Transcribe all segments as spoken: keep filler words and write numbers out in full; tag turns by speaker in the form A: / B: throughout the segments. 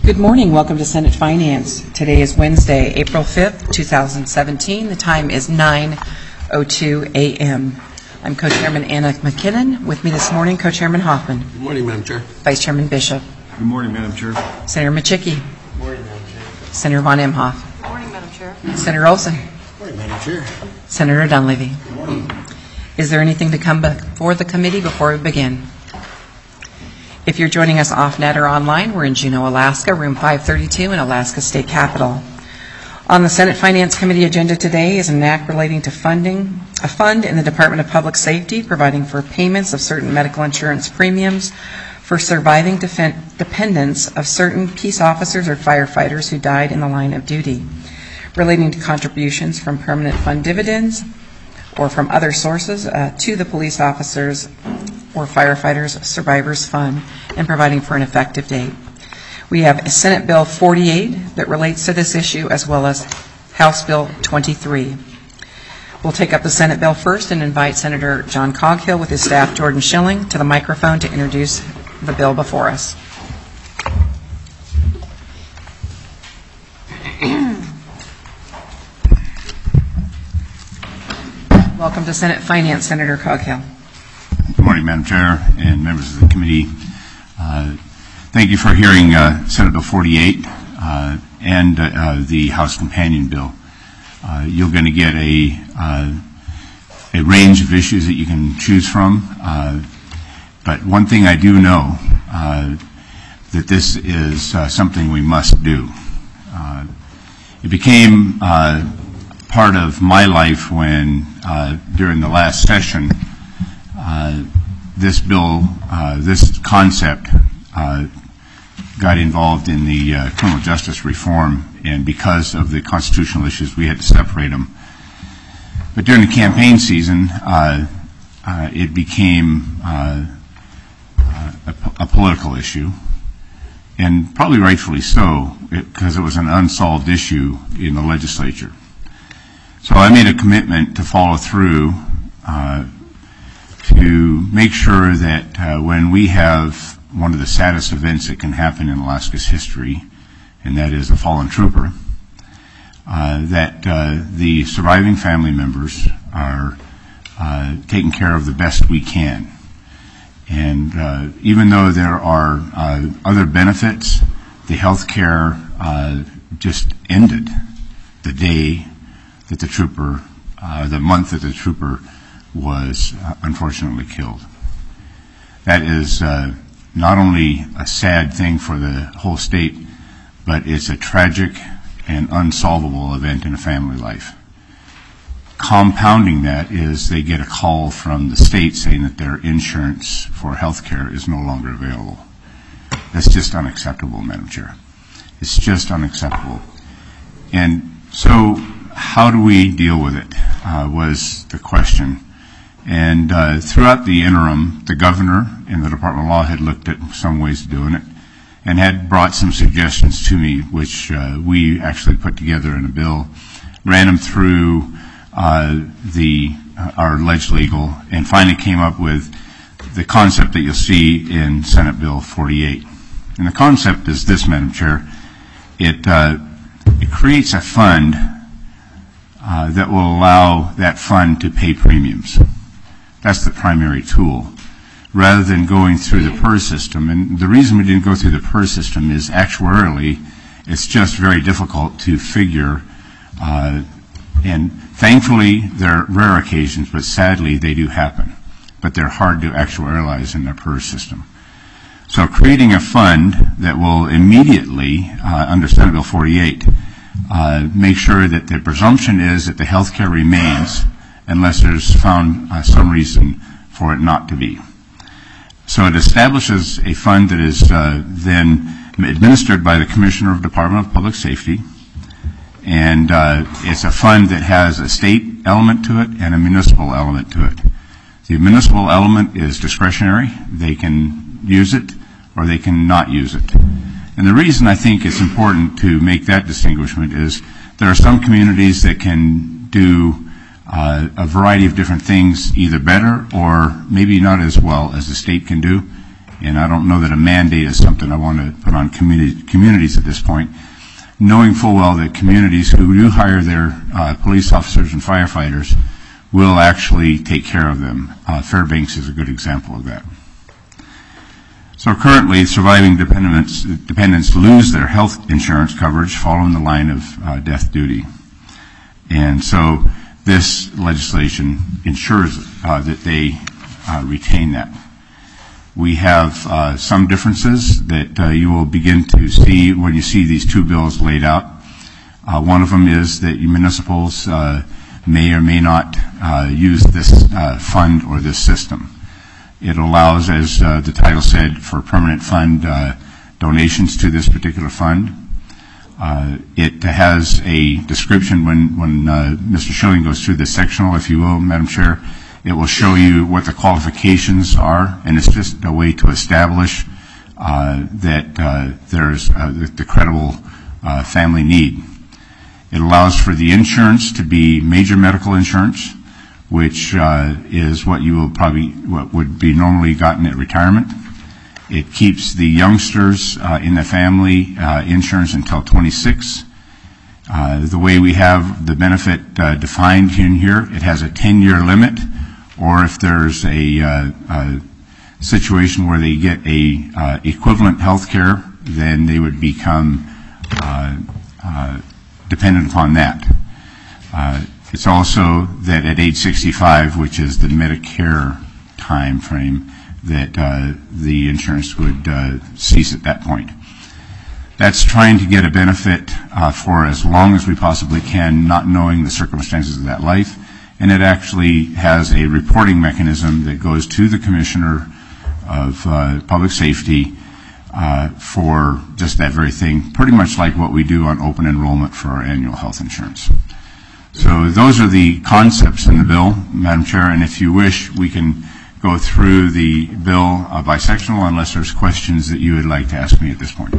A: Good morning. Welcome to Senate Finance. Today is Wednesday, April fifth, two thousand seventeen. The time is nine oh two a m I'm Co-Chairman Anna McKinnon. With me this morning, Co-Chairman Hoffman.
B: Good morning, Madam Chair.
A: Vice Chairman Bishop.
C: Good morning, Madam Chair.
A: Senator Machicki.
B: Good morning, Madam Chair.
A: Senator Von Imhoff.
D: Good morning, Madam Chair.
A: Senator Olson.
B: Good morning, Madam Chair.
A: Senator Dunleavy.
B: Good morning.
A: Is there anything to come before the committee before we begin? If you're joining us off-net or online, we're in Juneau, Alaska, room five thirty-two in Alaska State Capitol. On the Senate Finance Committee agenda today is an act relating to funding a fund in the Department of Public Safety providing for payments of certain medical insurance premiums for surviving defen- dependents of certain peace officers or firefighters who died in the line of duty, relating to contributions from permanent fund dividends or from other sources uh, to the police officers or firefighters survivors fund, and providing for an effective date. We have Senate Bill forty-eight that relates to this issue, as well as House Bill twenty-three. We'll take up the Senate bill first and invite Senator John Coghill with his staff, Jordan Schilling, to the microphone to introduce the bill before us. Welcome to Senate Finance, Senator Coghill.
C: Good morning, Madam Chair and members of the committee. Uh, thank you for hearing uh, Senate Bill forty-eight uh, and uh, the House Companion Bill. Uh, you're going to get a uh, a range of issues that you can choose from. Uh, but one thing I do know, uh, that this is uh, something we must do. Uh, it became uh, part of my life when, uh, during the last session, Uh, this bill, uh, this concept uh, got involved in the uh, criminal justice reform, and because of the constitutional issues, we had to separate them. But during the campaign season, uh, uh, it became uh, uh, a, a political issue, and probably rightfully so, because it, it was an unsolved issue in the legislature. So I made a commitment to follow through uh, to make sure that uh, when we have one of the saddest events that can happen in Alaska's history, and that is a fallen trooper, uh, that uh, the surviving family members are uh, taken care of the best we can. And uh, even though there are uh, other benefits, the health care uh, just ended the day that the trooper, uh, the month that the trooper was uh, unfortunately killed. That is uh, not only a sad thing for the whole state, but it's a tragic and unsolvable event in a family life. Compounding that is they get a call from the state saying that their insurance for health care is no longer available. That's just unacceptable, Madam Chair. It's just unacceptable. And so how do we deal with it uh, was the question. And uh, throughout the interim, the governor and the Department of Law had looked at some ways of doing it and had brought some suggestions to me, which uh, we actually put together in a bill, ran them through uh, the uh, our legislagle, and finally came up with the concept that you'll see in Senate Bill forty-eight. And the concept is this, Madam Chair. It, uh, it creates a fund uh, that will allow that fund to pay premiums. That's the primary tool, rather than going through the P E R S system. And the reason we didn't go through the P E R S system is actuarially, it's just very difficult to figure. Uh, and thankfully, there are rare occasions, but sadly, they do happen. But they're hard to actuarialize in the P E R S system. So creating a fund that will immediately, uh, under Senate Bill forty-eight, uh, make sure that the presumption is that the health care remains unless there's found uh, some reason for it not to be. So it establishes a fund that is uh, then administered by the Commissioner of Department of Public Safety, and uh, it's a fund that has a state element to it and a municipal element to it. The municipal element is discretionary. They can use it or they can not use it. And the reason I think it's important to make that distinguishment is there are some communities that can do Uh, a variety of different things, either better or maybe not as well as the state can do. and I don't know that a mandate is something I want to put on community, communities at this point, knowing full well that communities who do hire their uh, police officers and firefighters will actually take care of them. Uh, Fairbanks is a good example of that. So currently, surviving dependents, dependents lose their health insurance coverage following the line of uh, death duty. And so this legislation ensures uh, that they uh, retain that. We have uh, some differences that uh, you will begin to see when you see these two bills laid out. Uh, one of them is that municipals uh, may or may not uh, use this uh, fund or this system. It allows, as uh, the title said, for permanent fund uh, donations to this particular fund. Uh, it has a description when, when uh, Mister Schilling goes through the sectional, if you will, Madam Chair. It will show you what the qualifications are, and it's just a way to establish uh, that uh, there's uh, the, the credible uh, family need. It allows for the insurance to be major medical insurance, which uh, is what you will probably, what would be normally gotten at retirement. It keeps the youngsters uh, in the family uh, insurance until twenty-six. Uh, the way we have the benefit uh, defined in here, it has a ten-year limit, or if there's a, uh, a situation where they get a uh, equivalent health care, then they would become uh, uh, dependent upon that. Uh, It's also that at age sixty-five, which is the Medicare time frame, that uh, the insurance would uh, cease at that point. That's trying to get a benefit uh, for as long as we possibly can, not knowing the circumstances of that life. And it actually has a reporting mechanism that goes to the Commissioner of uh, Public Safety uh, for just that very thing, pretty much like what we do on open enrollment for our annual health insurance. So those are the concepts in the bill, Madam Chair, and if you wish, we can go through the bill uh, by sectional unless there's questions that you would like to ask me at this point.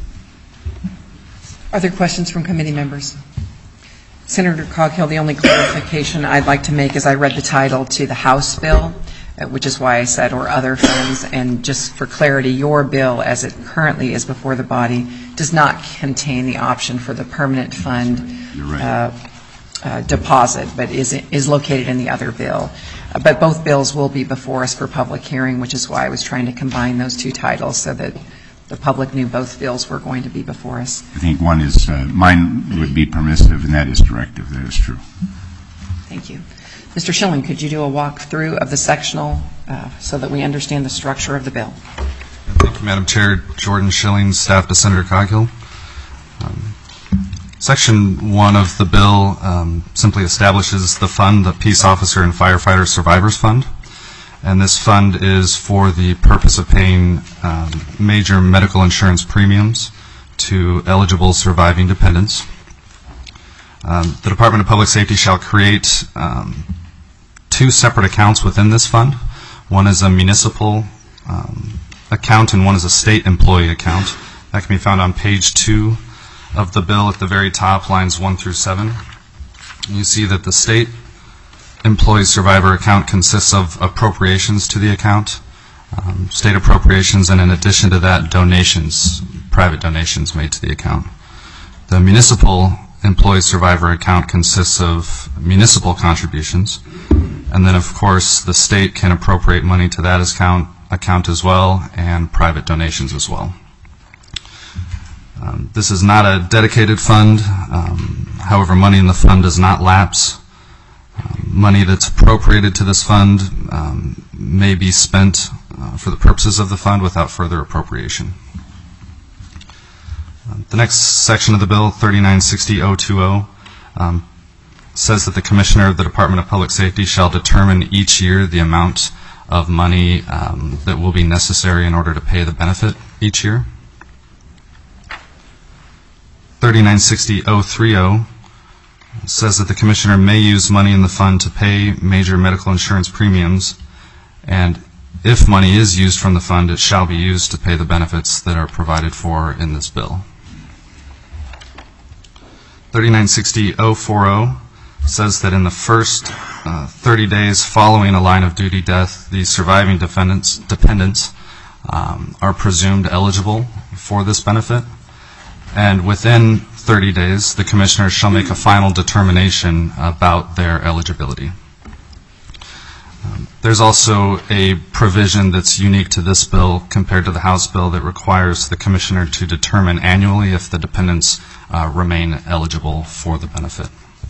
A: Are there questions from committee members? Senator Coghill, the only clarification I'd like to make is I read the title to the House bill, uh, which is why I said or other funds, and just for clarity, your bill as it currently is before the body does not contain the option for the permanent fund.
C: You're right.
A: Uh, Uh, deposit, but is is located in the other bill. Uh, but both bills will be before us for public hearing, which is why I was trying to combine those two titles so that the public knew both bills were going to be before us.
C: I think one is, uh, mine would be permissive, and that is directive. That is true.
A: Thank you. Mister Schilling, could you do a walkthrough of the sectional uh, so that we understand the structure of the bill?
D: Thank you, Madam Chair. Jordan Schilling, staff to Senator Coghill. Um, Section one of the bill um, simply establishes the fund, the Peace Officer and Firefighter Survivors Fund. And this fund is for the purpose of paying um, major medical insurance premiums to eligible surviving dependents. Um, the Department of Public Safety shall create um, two separate accounts within this fund. One is a municipal um, account and one is a state employee account. That can be found on page two of the bill at the very top, lines one through seven. You see that the state employee survivor account consists of appropriations to the account, um, state appropriations, and in addition to that, donations, private donations made to the account. The municipal employee survivor account consists of municipal contributions, and then of course the state can appropriate money to that account, account as well, and private donations as well. Um, this is not a dedicated fund. Um, however, money in the fund does not lapse. Um, money that's appropriated to this fund um, may be spent uh, for the purposes of the fund without further appropriation. Uh, the next section of the bill, thirty-nine sixty oh twenty, um, says that the Commissioner of the Department of Public Safety shall determine each year the amount of money um, that will be necessary in order to pay the benefit each year. thirty-nine sixty oh thirty says that the Commissioner may use money in the fund to pay major medical insurance premiums, and if money is used from the fund, it shall be used to pay the benefits that are provided for in this bill. thirty-nine sixty oh forty says that in the first uh, thirty days following a line of duty death, the surviving defendants, dependents um, are presumed eligible for this benefit, and within thirty days, the Commissioners shall make a final determination about their eligibility. Um, there's also a provision that's unique to this bill compared to the House bill that requires the Commissioner to determine annually if the dependents uh, remain eligible for the benefit.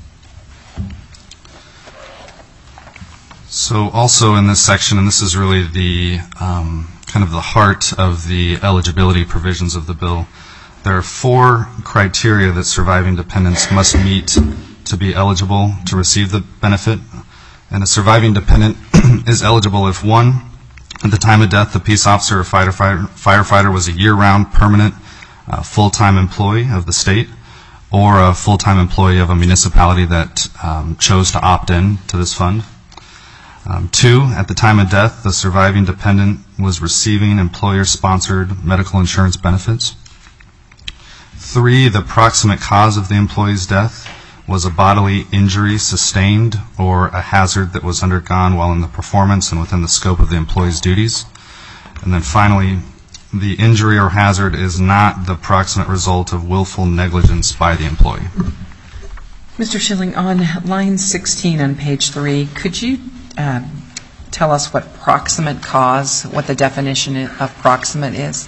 D: So also in this section, and this is really the um, kind of the heart of the eligibility provisions of the bill, there are four criteria that surviving dependents must meet to be eligible to receive the benefit. And a surviving dependent is eligible if, one, at the time of death, the peace officer or firefighter, firefighter was a year-round, permanent, uh, full-time employee of the state, or a full-time employee of a municipality that um, chose to opt in to this fund. Um, two, at the time of death, the surviving dependent was receiving employer-sponsored medical insurance benefits. Three, the proximate cause of the employee's death was a bodily injury sustained or a hazard that was undergone while in the performance and within the scope of the employee's duties. And then finally, the injury or hazard is not the proximate result of willful negligence by the employee.
A: Mister Schilling, on line sixteen on page three, could you uh, tell us what proximate cause, what the definition of proximate is?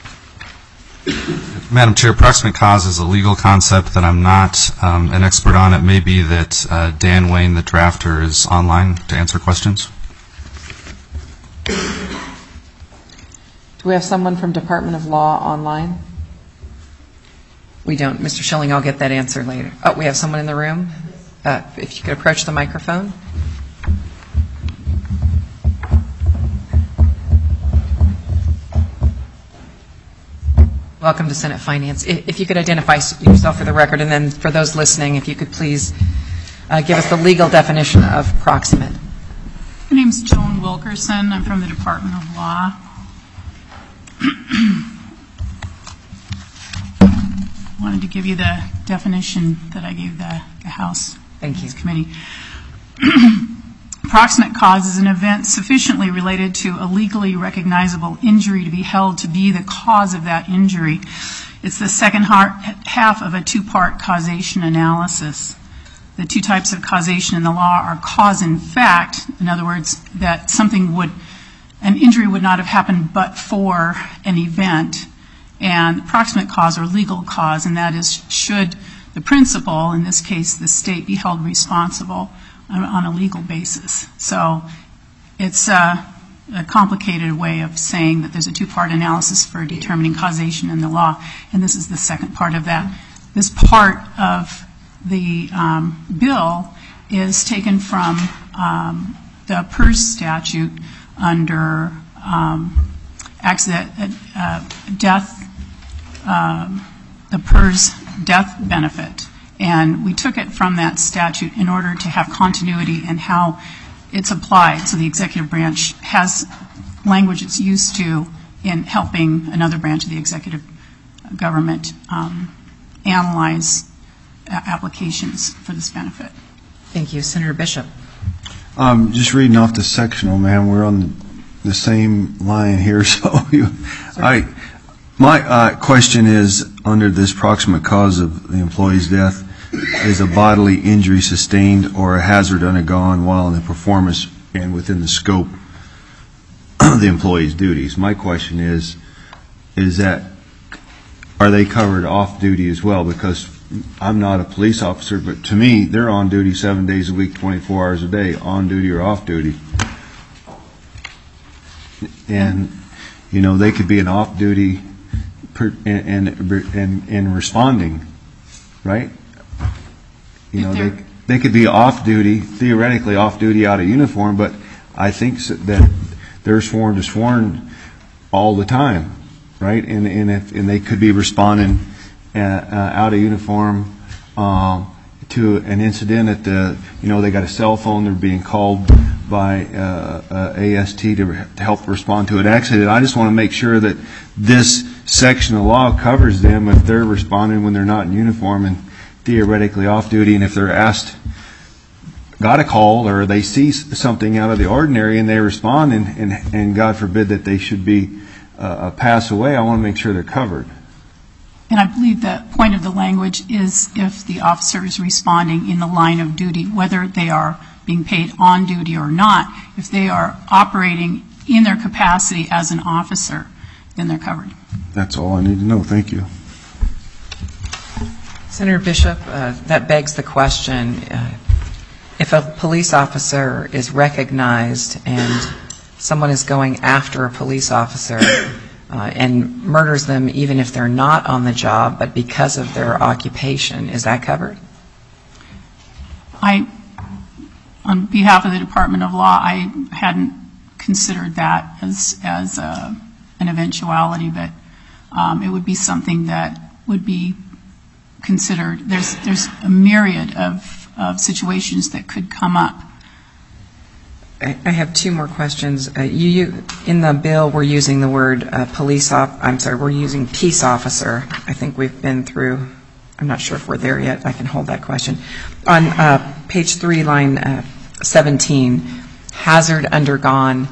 D: Madam Chair, proximate cause is a legal concept that I'm not um, an expert on. It may be that uh, Dan Wayne, the drafter, is online to answer questions.
A: Do we have someone from Department of Law online? We don't. Mister Schilling, I'll get that answer later. Oh, we have someone in the room? Uh, if you could approach the microphone. Welcome to Senate Finance. If you could identify yourself for the record, and then for those listening, if you could please uh, give us the legal definition of proximate.
E: My name is Joan Wilkerson. I'm from the Department of Law. I wanted to give you the definition that I gave the, the House
A: Thank you.
E: Committee. Proximate cause is an event sufficiently related to a legally recognizable injury to be held to be the cause of that injury. It's the second half of a two-part causation analysis. The two types of causation in the law are cause in fact, in other words, that something would, an injury would not have happened but for an event, and proximate cause or legal cause, and that is should the principal, in this case the state, be held responsible on a legal basis. So it's a, a complicated way of saying that there's a two-part analysis for determining causation in the law, and this is the second part of that. This part of the um, bill is taken from um, the P E R S statute under um, accident, uh, death, um, the P E R S death benefit. And we took it from that statute in order to have continuity in how it's applied. So the executive branch has language it's used to in helping another branch of the executive government um, analyze applications for this benefit.
A: Thank you. Senator Bishop.
F: Um, just reading off the sectional, ma'am, we're on the, the same line here. So you, I, my uh, question is, under this proximate cause of the employee's death, is a bodily injury sustained or a hazard undergone while in the performance and within the scope of the employee's duties. My question is, is that, are they covered off duty as well? Because I'm not a police officer, but to me, they're on duty seven days a week, twenty-four hours a day, on duty or off duty. And, you know, they could be an off duty per, and, and, and, and responding, right? You know, they, they could be off duty, theoretically off duty out of uniform, but I think that they're sworn to sworn all the time, right? And and, if, and they could be responding uh, uh, out of uniform uh, to an incident at the, you know, they got a cell phone, they're being called by uh, uh, A S T to, to help respond to an accident. I just want to make sure that this section of law covers them if they're responding when they're not in uniform and theoretically off duty, and if they're asked, got a call, or they see something out of the ordinary and they respond, and, and, and God forbid that they should be uh, pass away, I want to make sure they're covered.
E: And I believe the point of the language is if the officer is responding in the line of duty, whether they are being paid on duty or not, if they are operating in their capacity as an officer, then they're covered.
F: That's all I need to know. Thank you.
A: Senator Bishop, uh, that begs the question, uh, if a police officer is recognized and someone is going after a police officer uh, and murders them even if they're not on the job, but because of their occupation, is that covered?
E: I, on behalf of the Department of Law, I hadn't considered that as, as a, an eventuality, but um, it would be something that would be considered. There's, there's a myriad of, of situations that could come up.
A: I I have two more questions. Uh, you, you, in the bill, we're using the word uh, police op, I'm sorry, we're using peace officer. I think we've been through, I'm not sure if we're there yet. I can hold that question. On uh, page three, line uh, seventeen, hazard undergone.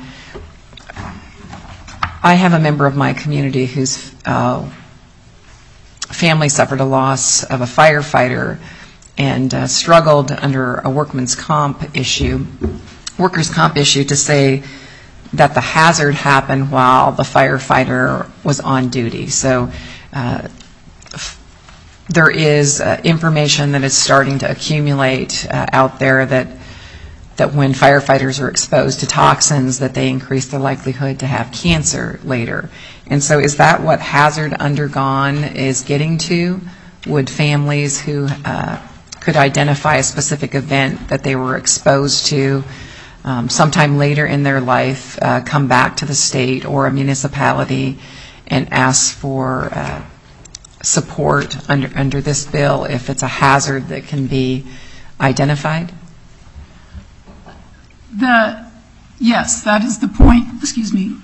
A: I have a member of my community whose uh, family suffered a loss of a firefighter and uh, struggled under a workman's comp issue, workers' comp issue to say that the hazard happened while the firefighter was on duty. So uh, f- there is uh, information that is starting to accumulate uh, out there that that when firefighters are exposed to toxins, that they increase the likelihood to have cancer later. And so is that what hazard undergone is getting to? Would families who uh, could identify a specific event that they were exposed to um, sometime later in their life uh, come back to the state or a municipality and ask for uh, support under, under this bill if it's a hazard that can be identified?
E: The, yes, that is the point. Excuse me.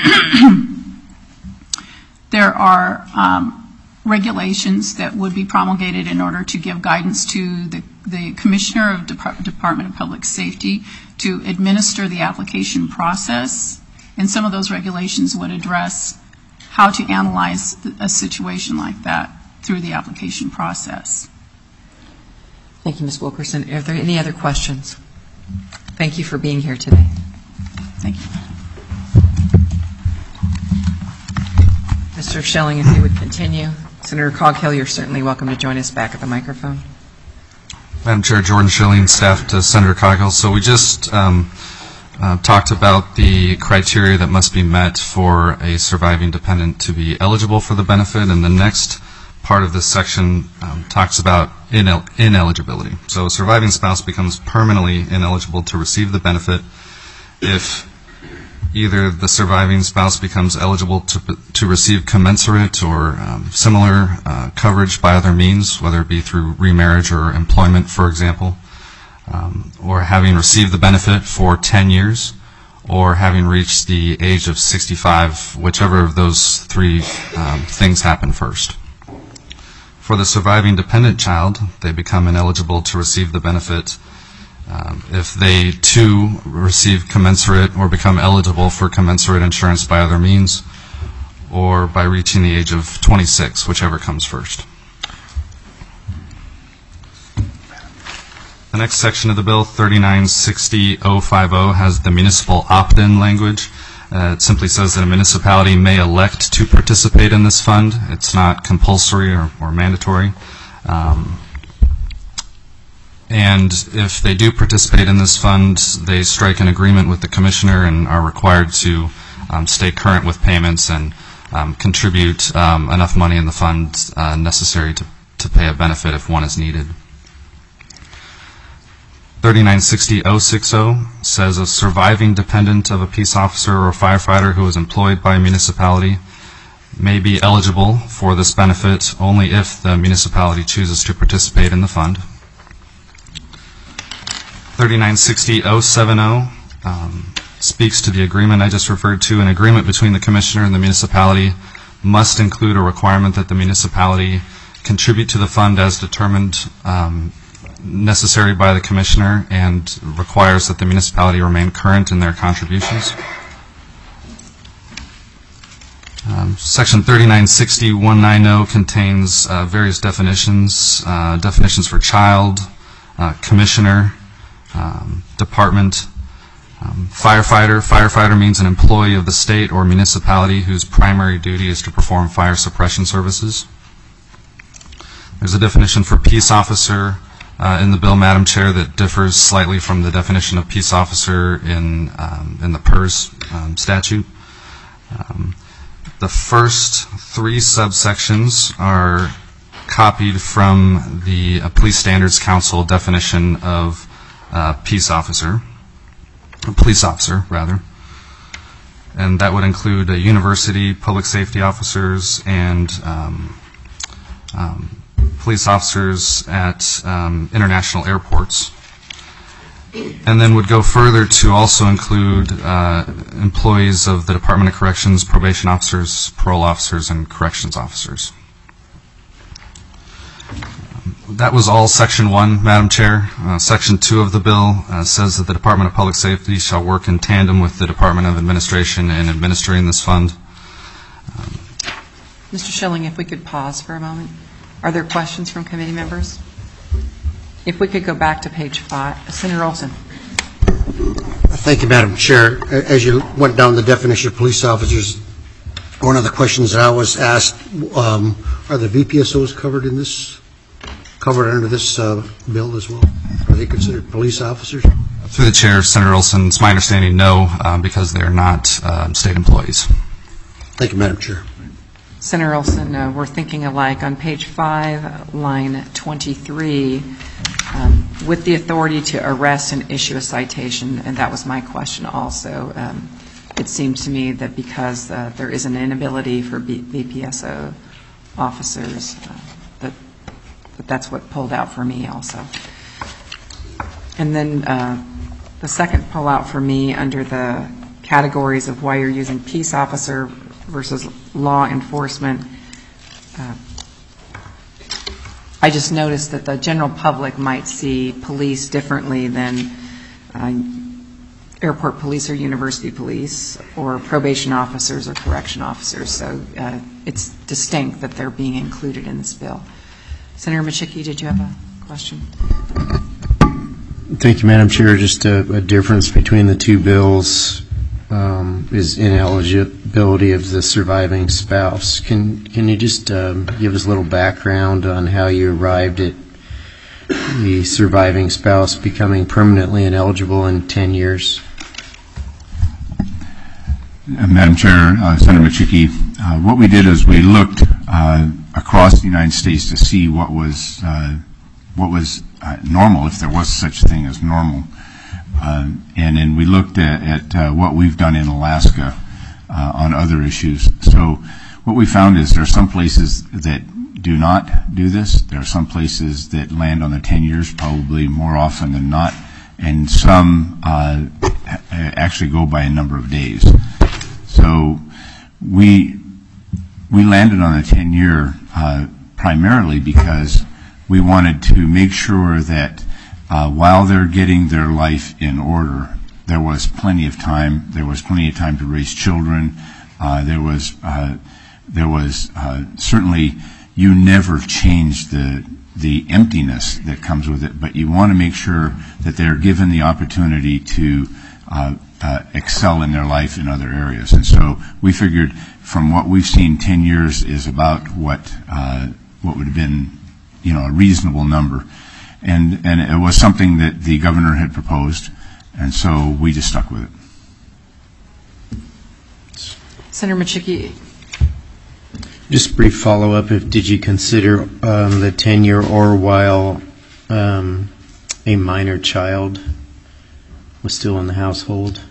E: There are um, regulations that would be promulgated in order to give guidance to the, the Commissioner of Depart- Department of Public Safety to administer the application process, and some of those regulations would address how to analyze a situation like that through the application process.
A: Thank you, Miz Wilkerson. Are there any other questions? Thank you for being here today.
E: Thank you.
A: Mister Schilling, if you would continue. Senator Coghill, you're certainly welcome to join us back at the microphone.
D: Madam Chair, Jordan Schilling, staff to Senator Coghill. So we just um, uh, talked about the criteria that must be met for a surviving dependent to be eligible for the benefit, and the next part of this section um, talks about inel- ineligibility. So a surviving spouse becomes permanently ineligible to receive the benefit if either the surviving spouse becomes eligible to to receive commensurate or um, similar uh, coverage by other means, whether it be through remarriage or employment, for example, um, or having received the benefit for ten years, or having reached the age of sixty-five, whichever of those three um, things happen first. For the surviving dependent child, they become ineligible to receive the benefit um, if they, too, receive commensurate or become eligible for commensurate insurance by other means, or by reaching the age of twenty-six, whichever comes first. The next section of the bill, thirty-nine sixty oh fifty, has the municipal opt-in language. Uh, it simply says that a municipality may elect to participate in this fund. It's not compulsory or, or mandatory. Um, and if they do participate in this fund, they strike an agreement with the commissioner and are required to um, stay current with payments and um, contribute um, enough money in the fund uh, necessary to, to pay a benefit if one is needed. thirty-nine sixty oh sixty says a surviving dependent of a peace officer or a firefighter who is employed by a municipality may be eligible for this benefit only if the municipality chooses to participate in the fund. thirty-nine sixty oh seventy um, speaks to the agreement I just referred to. An agreement between the commissioner and the municipality must include a requirement that the municipality contribute to the fund as determined um, necessary by the commissioner, and requires that the municipality remain current in their contributions. Section thirty-nine sixty point one ninety contains uh, various definitions, uh, definitions for child, uh, commissioner, um, department, um, firefighter. Firefighter means an employee of the state or municipality whose primary duty is to perform fire suppression services. There's a definition for peace officer uh, in the bill, Madam Chair, that differs slightly from the definition of peace officer in, um, in the P E R S um, statute. Um, The first three subsections are copied from the uh, Police Standards Council definition of uh, peace officer, or police officer, rather. And that would include uh, university, public safety officers, and um, um, police officers at um, international airports. And then would go further to also include uh, employees of the Department of Corrections, probation officers, parole officers, and corrections officers. Um, that was all Section one, Madam Chair. Uh, Section two of the bill uh, says that the Department of Public Safety shall work in tandem with the Department of Administration in administering this fund. Um,
A: Mister Schilling, if we could pause for a moment. Are there questions from committee members? If we could go back to page five. Senator Olson.
B: Thank you, Madam Chair. As you went down the definition of police officers, one of the questions that I was asked, um, are the V P S Os covered in this, covered under this uh, bill as well? Are they considered police officers?
D: Through the chair, Senator Olson, it's my understanding no, um, because they are not um, state employees.
B: Thank you, Madam Chair.
A: Senator Olson, uh, we're thinking alike. On page five, line twenty-three, um, with the authority to arrest and issue a citation, and that was my question also. Um, it seems to me that because uh, there is an inability for B- V P S O officers, uh, that, that that's what pulled out for me also. And then uh, the second pull out for me under the categories of why you're using peace officer versus law enforcement. Uh, I just noticed that the general public might see police differently than uh, airport police or university police or probation officers or correction officers. So uh, it's distinct that they're being included in this bill. Senator Michicki, did you have a question?
G: Thank you, Madam Chair. Just a, a difference between the two bills um, is ineligibility of the surviving spouse. Can can you just um, give us a little background on how you arrived at the surviving spouse becoming permanently ineligible in ten years?
C: Uh, Madam Chair, uh, Senator Michicki, uh, what we did is we looked uh, across the United States to see what was uh, what was uh, normal, if there was such a thing as normal. Uh, and then we looked at, at uh, what we've done in Alaska uh, on other issues. So what we found is there are some places that do not do this. There are some places that land on the ten years probably more often than not, and some uh, actually go by a number of days. So we we landed on a ten-year uh, primarily because we wanted to make sure that uh, while they're getting their life in order, there was plenty of time. There was plenty of time to raise children. Uh, there was uh, there was uh, certainly you never change the the emptiness that comes with it, but you want to make sure that they're given the opportunity to uh, uh, excel in their life in other areas. And so we figured, from what we've seen, ten years is about what uh, what would have been, you know, a reasonable number. And and it was something that the governor had proposed, and so we just stuck with it.
A: Senator Michicki.
G: Just brief follow-up. If did you consider um, the ten-year or while um, a minor child was still in the household?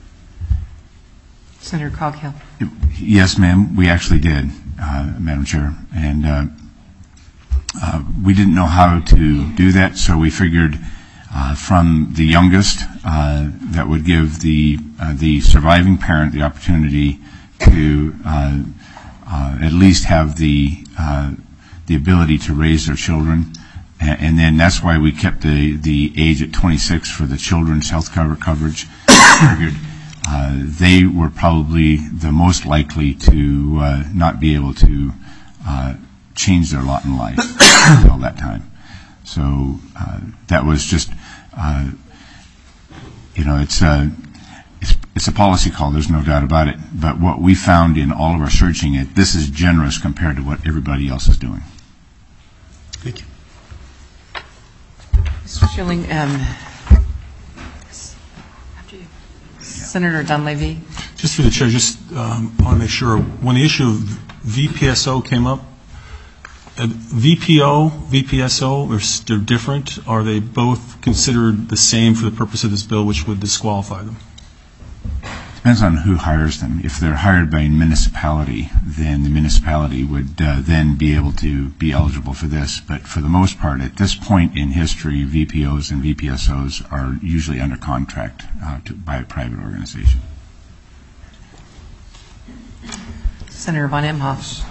A: Senator Coghill.
C: Yes, ma'am, we actually did, uh, Madam Chair. And uh, uh, we didn't know how to do that, so we figured uh, from the youngest uh, that would give the uh, the surviving parent the opportunity to uh, uh, at least have the uh, the ability to raise their children. And, and then that's why we kept the, the age at twenty-six for the children's health cover coverage. We figured uh, they were probably the most likely to uh, not be able to uh, change their lot in life until that time. So uh, that was just, uh, you know, it's a, it's, it's a policy call, there's no doubt about it. But what we found in all of our searching, it this is generous compared to what everybody else is doing.
G: Thank you.
A: Mister Schilling, um, after you. Senator Dunleavy.
H: Just through the chair, just um, want to make sure, when the issue of V P S O came up, uh, V P O, V P S O, are s- they're different? Are they both considered the same for the purpose of this bill, which would disqualify them?
C: Depends on who hires them. If they're hired by a municipality, then the municipality would uh, then be able to be eligible for this. But for the most part, at this point in history, V P Os and V P S Os are usually under contract uh, to, by a private organization.
A: Senator Von Imhoff.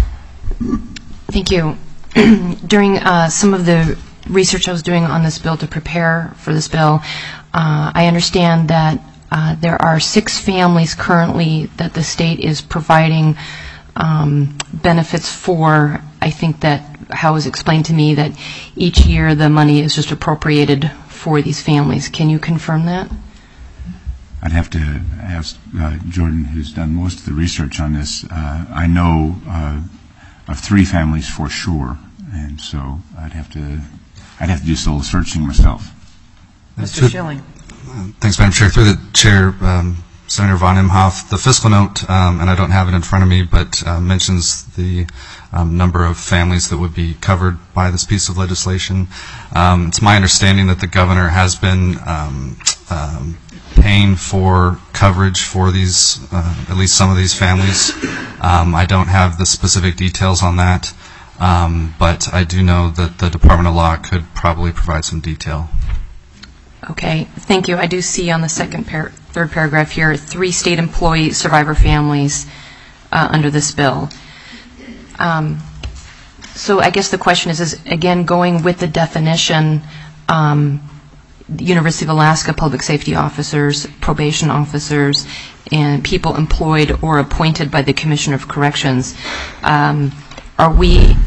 I: Thank you. During uh, some of the research I was doing on this bill to prepare for this bill, uh, I understand that uh, there are six families currently that the state is providing um, benefits for. I think that how it was explained to me that each year the money is just appropriated for these families. Can you confirm that?
C: I'd have to ask uh, Jordan, who's done most of the research on this. Uh, I know uh, of three families for sure, and so I'd have to I'd have to do soul searching myself.
A: Mister Schilling.
D: Thanks, Madam Chair. Through the chair, um, Senator Von Imhoff, the fiscal note, um, and I don't have it in front of me, but uh, mentions the um, number of families that would be covered by this piece of legislation. Um, it's my understanding that the governor has been um, um, paying for coverage for these, uh, at least some of these families. Um, I don't have the specific details on that, um, but I do know that the Department of Law could probably provide some detail.
I: Okay, thank you. I do see on the second par- third paragraph here, three state employee survivor families uh, under this bill. Um, so I guess the question is, is again, going with the definition, um, the University of Alaska public safety officers, probation officers, and people employed or appointed by the Commissioner of Corrections, um, are we,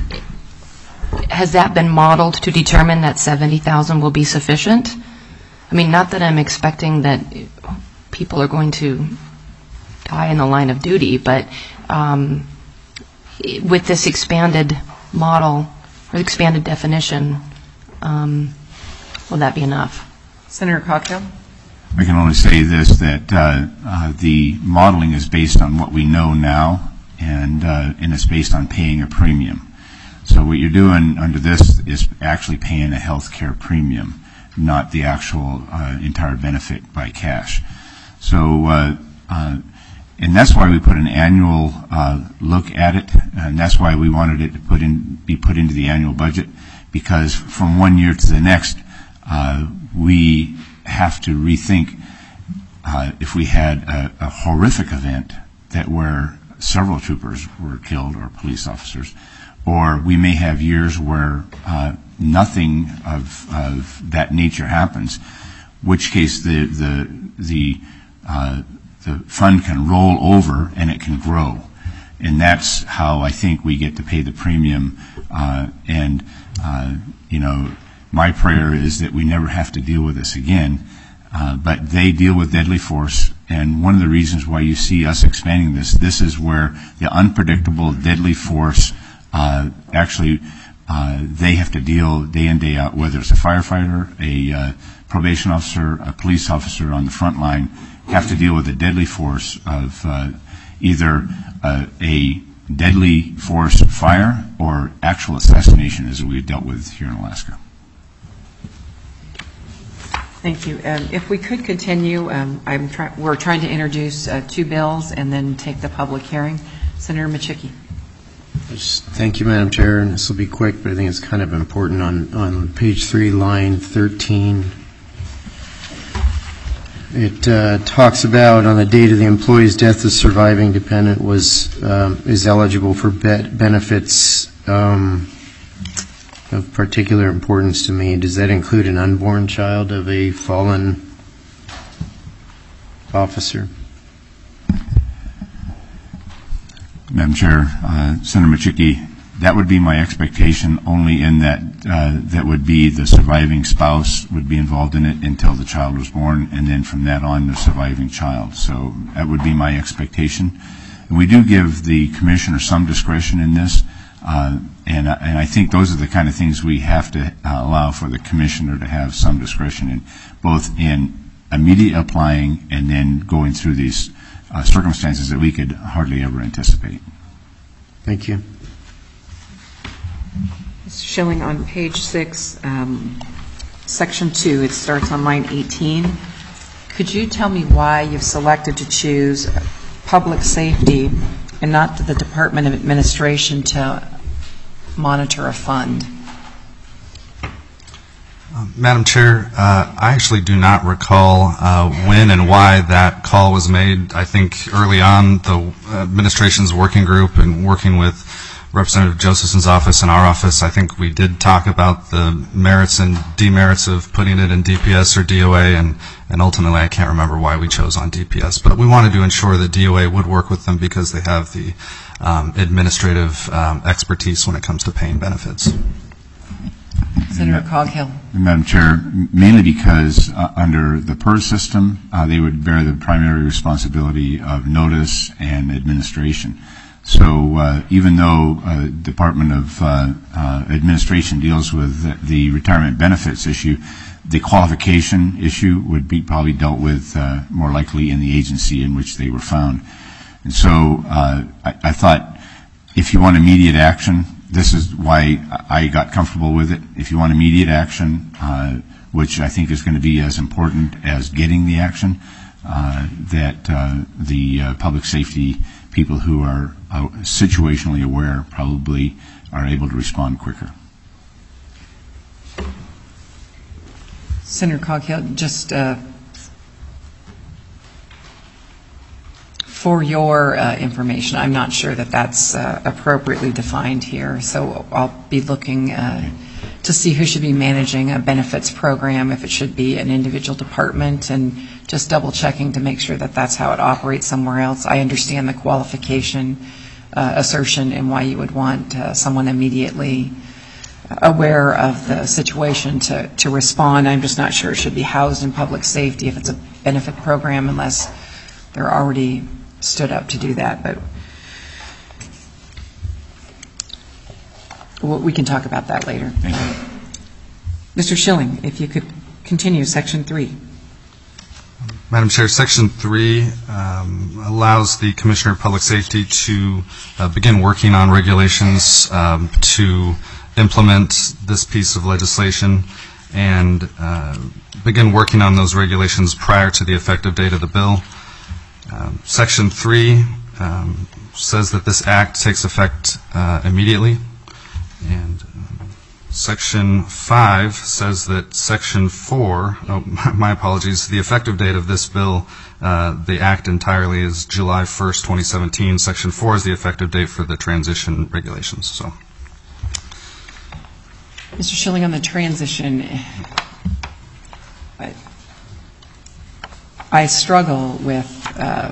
I: has that been modeled to determine that seventy thousand will be sufficient? I mean, not that I'm expecting that people are going to die in the line of duty, but um, with this expanded model or expanded definition, um, will that be enough?
A: Senator Coghill.
C: I can only say this, that uh, uh, the modeling is based on what we know now, and, uh, and it's based on paying a premium. So what you're doing under this is actually paying a health care premium, not the actual uh, entire benefit by cash. So, uh, uh, and that's why we put an annual uh, look at it, and that's why we wanted it to put in, be put into the annual budget, because from one year to the next, uh, we have to rethink uh, if we had a, a horrific event that where several troopers were killed or police officers, or we may have years where uh, nothing of, of that nature happens, which case the the the uh, the fund can roll over and it can grow, and that's how I think we get to pay the premium. Uh, and uh, you know, my prayer is that we never have to deal with this again. Uh, but they deal with deadly force, and one of the reasons why you see us expanding this, this is where the unpredictable deadly force uh, actually. Uh, they have to deal day in, day out, whether it's a firefighter, a uh, probation officer, a police officer on the front line, have to deal with the deadly force of uh, either uh, a deadly force fire or actual assassination, as we've dealt with here in Alaska.
A: Thank you. Um, if we could continue, um, I'm try- we're trying to introduce uh, two bills and then take the public hearing. Senator Machicki.
G: Just, thank you, Madam Chair, and this will be quick, but I think it's kind of important. On, on page three, line thirteen, it uh, talks about on the date of the employee's death, the surviving dependent was um, is eligible for be- benefits um, of particular importance to me. Does that include an unborn child of a fallen officer?
C: Madam Chair, uh, Senator Machicki, that would be my expectation, only in that uh, that would be the surviving spouse would be involved in it until the child was born, and then from that on, the surviving child. So that would be my expectation. And we do give the commissioner some discretion in this, uh, and, and I think those are the kind of things we have to uh, allow for the commissioner to have some discretion in, both in immediate applying and then going through these uh, circumstances that we could hardly ever anticipate.
G: Thank you.
A: Mister Schilling, on page six, um, section two, it starts on line eighteen. Could you tell me why you've selected to choose public safety and not the Department of Administration to monitor a fund?
D: Uh, Madam Chair, uh, I actually do not recall uh, when and why that call was made. I think early on, the administration's working group and working with Representative Josephson's office and our office, I think we did talk about the merits and demerits of putting it in D P S or D O A, and, and ultimately I can't remember why we chose on D P S. But we wanted to ensure that D O A would work with them because they have the um, administrative um, expertise when it comes to paying benefits.
A: Senator Coghill.
C: Madam Chair, mainly because uh, under the PERS system, uh, they would bear the primary responsibility of notice and administration. So uh, even though uh, Department of uh, uh, Administration deals with the, the retirement benefits issue, the qualification issue would be probably dealt with uh, more likely in the agency in which they were found. And so uh, I, I thought if you want immediate action, this is why I got comfortable with it. If you want immediate action, uh, which I think is going to be as important as getting the action, uh, that uh, the uh, public safety people who are uh, situationally aware probably are able to respond quicker.
A: Senator Coghill, just uh, for your uh, information, I'm not sure that that's uh, appropriately defined here, so I'll be looking uh, to see who should be managing a benefits program, if it should be an individual department, and just double checking to make sure that that's how it operates somewhere else. I understand the qualification uh, assertion and why you would want uh, someone immediately aware of the situation to, to respond. I'm just not sure it should be housed in public safety if it's a benefit program unless they're already stood up to do that. But we can talk about that later. Mister Schilling, if you could continue, Section three.
D: Madam Chair, Section three um, allows the Commissioner of Public Safety to uh, begin working on regulations um, to implement this piece of legislation and uh, begin working on those regulations prior to the effective date of the bill. Um, Section three um, says that this act takes effect uh, immediately, and um, Section five says that Section four, oh, my apologies, the effective date of this bill, uh, the act entirely is July first, twenty seventeen. Section four is the effective date for the transition regulations. So,
A: Mister Schilling, on the transition, I, I struggle with uh,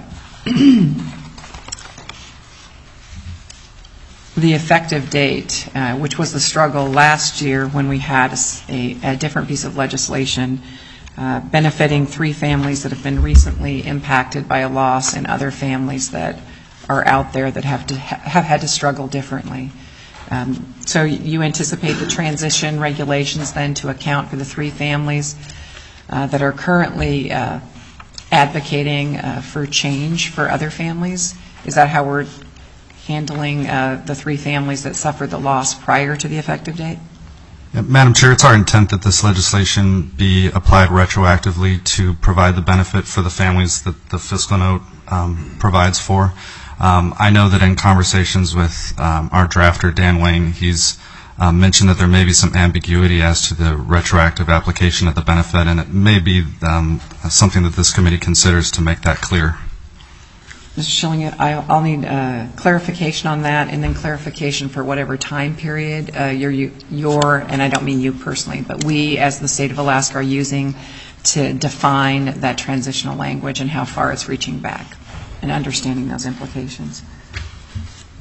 A: the effective date, uh, which was the struggle last year when we had a, a different piece of legislation uh, benefiting three families that have been recently impacted by a loss and other families that are out there that have to ha- have had to struggle differently. Um, so you anticipate the transition regulations then to account for the three families uh, that are currently uh, advocating uh, for change for other families? Is that how we're handling uh, the three families that suffered the loss prior to the effective date?
D: Yeah, Madam Chair, it's our intent that this legislation be applied retroactively to provide the benefit for the families that the fiscal note um, provides for. Um, I know that in conversations with um, our drafter, Dan Wayne, he's um, mentioned that there may be some ambiguity as to the retroactive application of the benefit, and it may be um, something that this committee considers to make that clear.
A: Mister Schilling, I'll, I'll need uh, clarification on that, and then clarification for whatever time period uh, you're, you're, and I don't mean you personally, but we as the state of Alaska are using to define that transitional language and how far it's reaching back, and understanding those implications.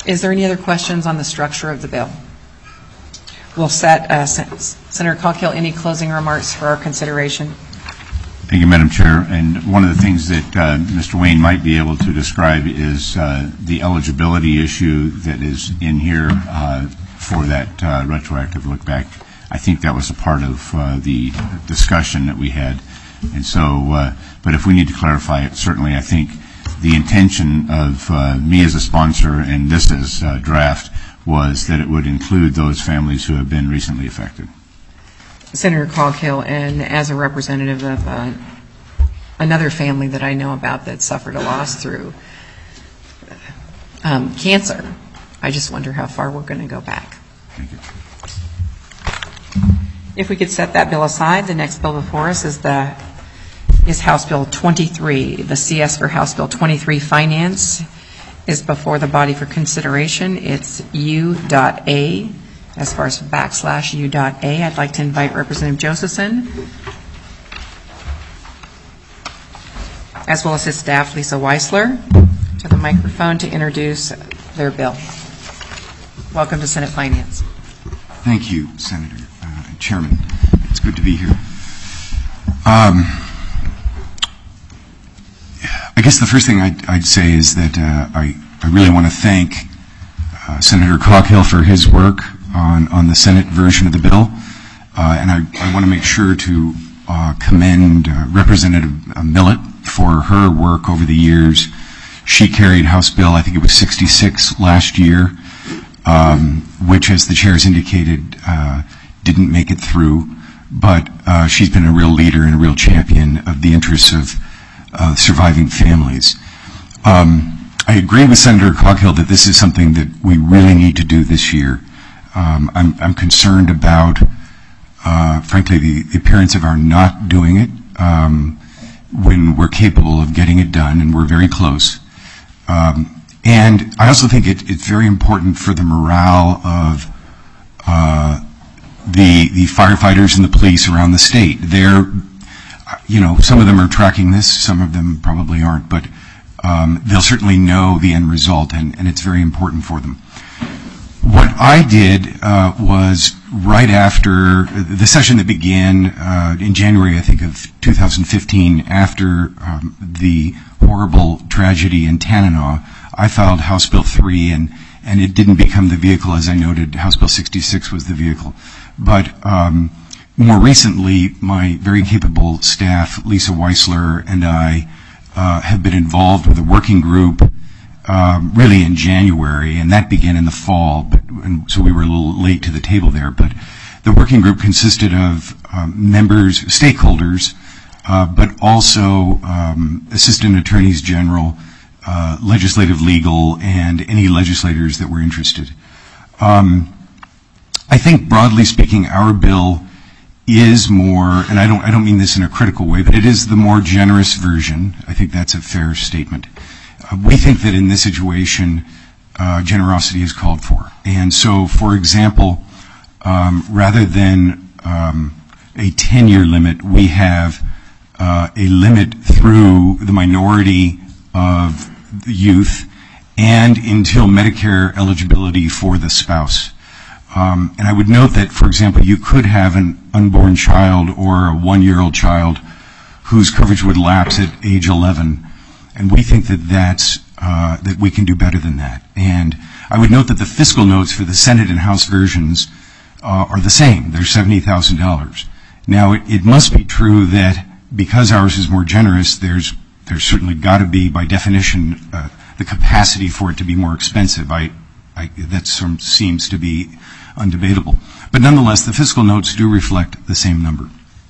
A: Is there any other questions on the structure of the bill? We'll set, uh, Sen- Senator Coghill, any closing remarks for our consideration?
C: Thank you, Madam Chair. And one of the things that uh, Mister Wayne might be able to describe is uh, the eligibility issue that is in here uh, for that uh, retroactive look back. I think that was a part of uh, the discussion that we had. And so, uh, but if we need to clarify it, certainly I think the intention of uh, me as a sponsor and this as a draft was that it would include those families who have been recently affected.
A: Senator Coghill, and as a representative of uh, another family that I know about that suffered a loss through um, cancer, I just wonder how far we're going to go back.
C: Thank you.
A: If we could set that bill aside, the next bill before us is the is House Bill twenty-three. The C S for House Bill twenty-three Finance is before the body for consideration. It's U.A. As far as backslash U.A, I'd like to invite Representative Josephson, as well as his staff, Lisa Weisler, to the microphone to introduce their bill. Welcome to Senate Finance.
J: Thank you, Senator uh, and Chairman. It's good to be here. Um, I guess the first thing I'd, I'd say is that uh, I, I really want to thank uh, Senator Coghill for his work on, on the Senate version of the bill. Uh, and I, I want to make sure to uh, commend uh, Representative Millett for her work over the years. She carried House Bill, I think it was sixty-six last year, um, which, as the chair has indicated, uh, didn't make it through. But uh, she's been a real leader and a real champion of the interests of uh, surviving families. Um, I agree with Senator Coghill that this is something that we really need to do this year. Um, I'm, I'm concerned about, uh, frankly, the, the appearance of our not doing it um, when we're capable of getting it done, and we're very close. Um, and I also think it, it's very important for the morale of uh, the the firefighters and the police around the state. They're, you know, some of them are tracking this, some of them probably aren't, but um, they'll certainly know the end result, and, and it's very important for them. What I did uh, was right after the session that began uh, in January, I think, of two thousand fifteen, after um, the horrible tragedy in Tanana, I filed House Bill three, and, and it didn't become the vehicle. As I noted, House Bill sixty-six was the vehicle. But um, more recently, my very capable staff, Lisa Weisler, and I uh, have been involved with a working group Um, really in January, and that began in the fall, but, and so we were a little late to the table there. But the working group consisted of um, members, stakeholders, uh, but also um, assistant attorneys general, uh, legislative, legal, and any legislators that were interested. Um, I think, broadly speaking, our bill is more, and I don't, I don't mean this in a critical way, but it is the more generous version. I think that's a fair statement. We think that in this situation, uh, generosity is called for. And so, for example, um, rather than um, a ten-year limit, we have uh, a limit through the minority of the youth and until Medicare eligibility for the spouse. Um, and I would note that, for example, you could have an unborn child or a one-year-old child whose coverage would lapse at age eleven. And we think that that's, uh, that we can do better than that. And I would note that the fiscal notes for the Senate and House versions uh, are the same. They're seventy thousand dollars. Now, it, it must be true that because ours is more generous, there's, there's certainly got to be, by definition, uh, the capacity for it to be more expensive. I, I, that sort of seems to be undebatable. But nonetheless, the fiscal notes do reflect the same number.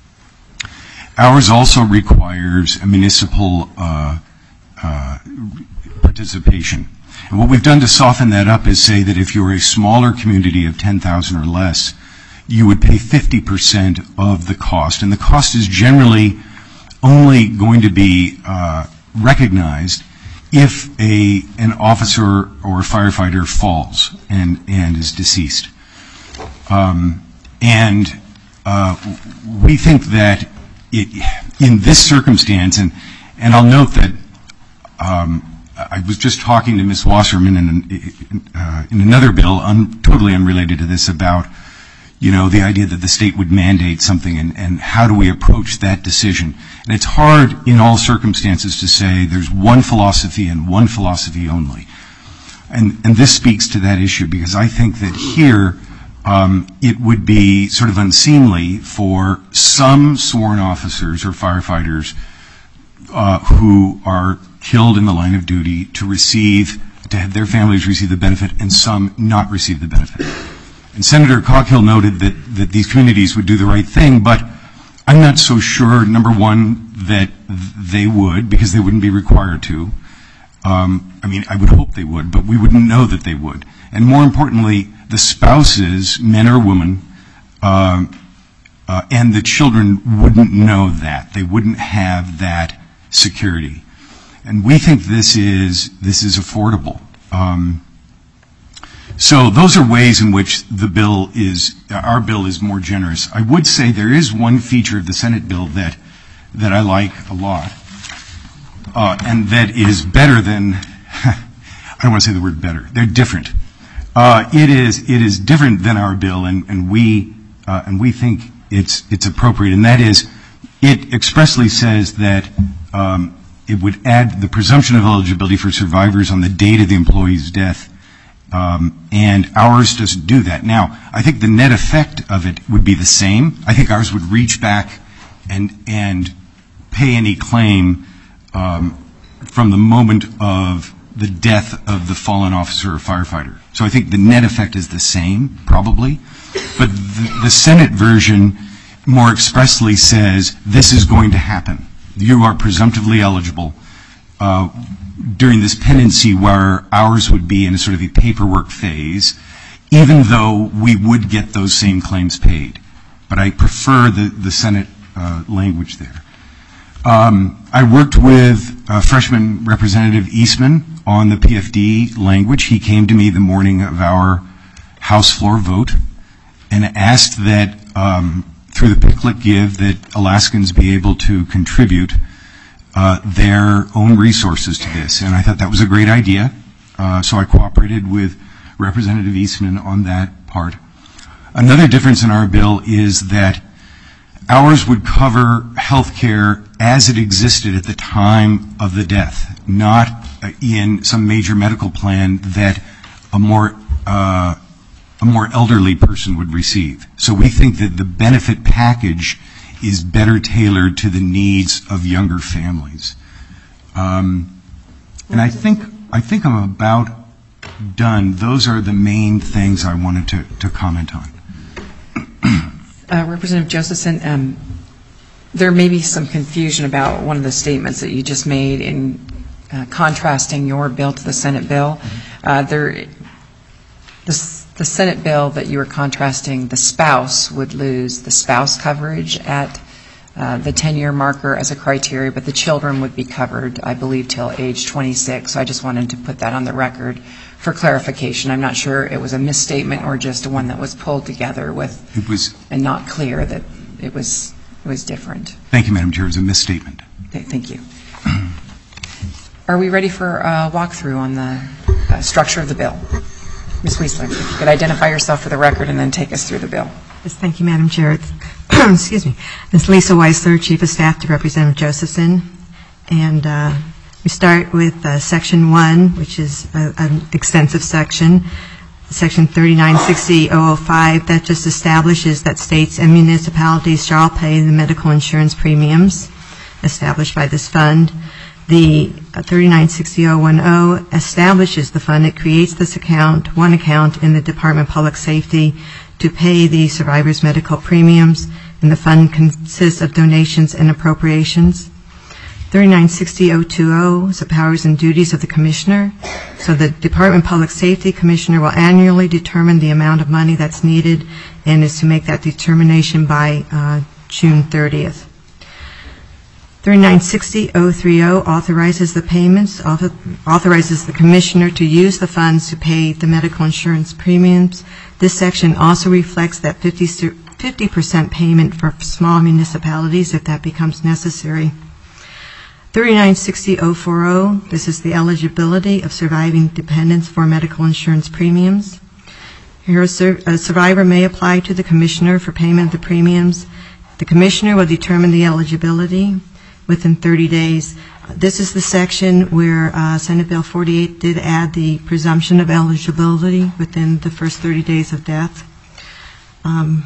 J: Ours also requires a municipal uh, Uh, participation. And what we've done to soften that up is say that if you're a smaller community of ten thousand or less, you would pay fifty percent of the cost. And the cost is generally only going to be uh, recognized if a an officer or a firefighter falls and, and is deceased. Um, and uh, we think that it, in this circumstance, and, and I'll note that Um, I was just talking to Miz Wasserman in, uh, in another bill, un, totally unrelated to this, about, you know, the idea that the state would mandate something, and, and how do we approach that decision. And it's hard in all circumstances to say there's one philosophy and one philosophy only. And, and this speaks to that issue, because I think that here um, it would be sort of unseemly for some sworn officers or firefighters uh, who are killed in the line of duty to receive, to have their families receive the benefit, and some not receive the benefit. And Senator Coghill noted that, that these communities would do the right thing, but I'm not so sure, number one, that they would, because they wouldn't be required to. Um, I mean, I would hope they would, but we wouldn't know that they would. And more importantly, the spouses, men or women, uh, uh, and the children wouldn't know that. They wouldn't have that security. And we think this is, this is affordable. Um, so those are ways in which the bill is, our bill is more generous. I would say there is one feature of the Senate bill that, that I like a lot, uh, and that is better than, I don't want to say the word better, they're different. Uh, it is, it is different than our bill, and, and we, uh, and we think it's, it's appropriate, and that is, it expressly says that, um, it would add the presumption of eligibility for survivors on the date of the employee's death, um, and ours doesn't do that. Now, I think the net effect of it would be the same. I think ours would reach back and and pay any claim um, from the moment of the death of the fallen officer or firefighter. So I think the net effect is the same, probably, but the, the Senate version more expressly says this is going to happen. You are presumptively eligible uh, during this pendency, where ours would be in a sort of a paperwork phase, even though we would get those same claims paid. But I prefer the, the Senate uh, language there. Um, I worked with uh, freshman Representative Eastman on the P F D language. He came to me the morning of our House floor vote and asked that um, through the Picklet Give that Alaskans be able to contribute uh, their own resources to this. And I thought that was a great idea. Uh, so I cooperated with Representative Eastman on that part. Another difference in our bill is that ours would cover health care as it existed at the time of the death, not uh, in some major medical plan that a more uh, a more elderly person would receive. So we think that the benefit package is better tailored to the needs of younger families. Um, and I think I think I'm about done. Those are the main things I wanted to, to comment on.
A: Uh, Representative Josephson, um, there may be some confusion about one of the statements that you just made in uh, contrasting your bill to the Senate bill. Uh, there, the, the Senate bill that you were contrasting, the spouse would lose the spouse coverage at uh, the ten-year marker as a criteria, but the children would be covered, I believe, till age twenty-six. So I just wanted to put that on the record for clarification. I'm not sure it was a misstatement or just one that was pulled together with
J: it was,
A: and not clear that it was it was different.
J: Thank you, Madam Chair. It was a misstatement.
A: Okay, thank you. Are we ready for a walkthrough on the uh, structure of the bill? Miz Wiesler, if you could identify yourself for the record and then take us through the bill.
K: Yes, thank you, Madam Chair. Excuse me. Miz Lisa Wiesler, Chief of Staff to Representative Josephson. And uh, we start with uh, Section one, which is a, an extensive section. Section thirty-nine sixty oh oh five, that just establishes that states and municipalities shall pay the medical insurance premiums established by this fund. The thirty-nine sixty oh ten establishes the fund. It creates this account, one account in the Department of Public Safety to pay the survivors' medical premiums, and the fund consists of donations and appropriations. thirty-nine sixty oh twenty is the powers and duties of the Commissioner. So the Department of Public Safety Commissioner will annually determine the amount of money that's needed and is to make that determination by uh, June thirtieth. thirty-nine sixty oh thirty authorizes the payments, author, authorizes the Commissioner to use the funds to pay the medical insurance premiums. This section also reflects that fifty percent payment for small municipalities if that becomes necessary. thirty-nine sixty oh forty, this is the eligibility of surviving dependents for medical insurance premiums. Here, a sur- a survivor may apply to the commissioner for payment of the premiums. The commissioner will determine the eligibility within thirty days. This is the section where uh, Senate Bill forty-eight did add the presumption of eligibility within the first thirty days of death. Um,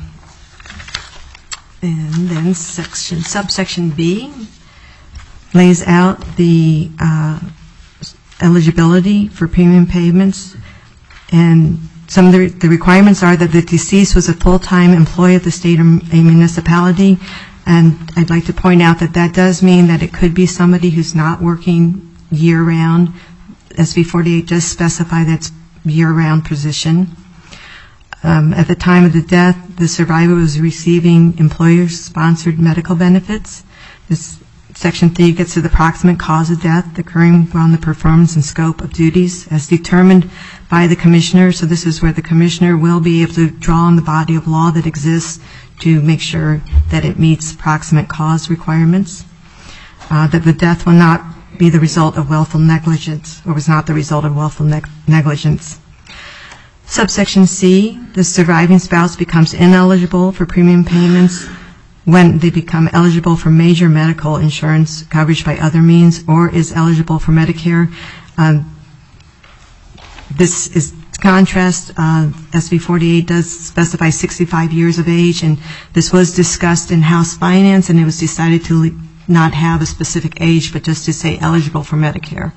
K: and then section subsection B lays out the uh, eligibility for premium payments, and some of the, the requirements are that the deceased was a full-time employee of the state or a municipality. And I'd like to point out that that does mean that it could be somebody who's not working year-round. S B forty-eight does specify that's year-round position. Um, at the time of the death, the survivor was receiving employer-sponsored medical benefits. This Section three gets to the proximate cause of death occurring while in the performance and scope of duties as determined by the commissioner. So this is where the commissioner will be able to draw on the body of law that exists to make sure that it meets proximate cause requirements, uh, that the death will not be the result of willful negligence or was not the result of willful neg- negligence. Subsection C, the surviving spouse becomes ineligible for premium payments when they become eligible for major medical insurance coverage by other means or is eligible for Medicare. Um, this is contrast, uh, S B forty-eight does specify sixty-five years of age, and this was discussed in House Finance, and it was decided to le- not have a specific age, but just to say eligible for Medicare.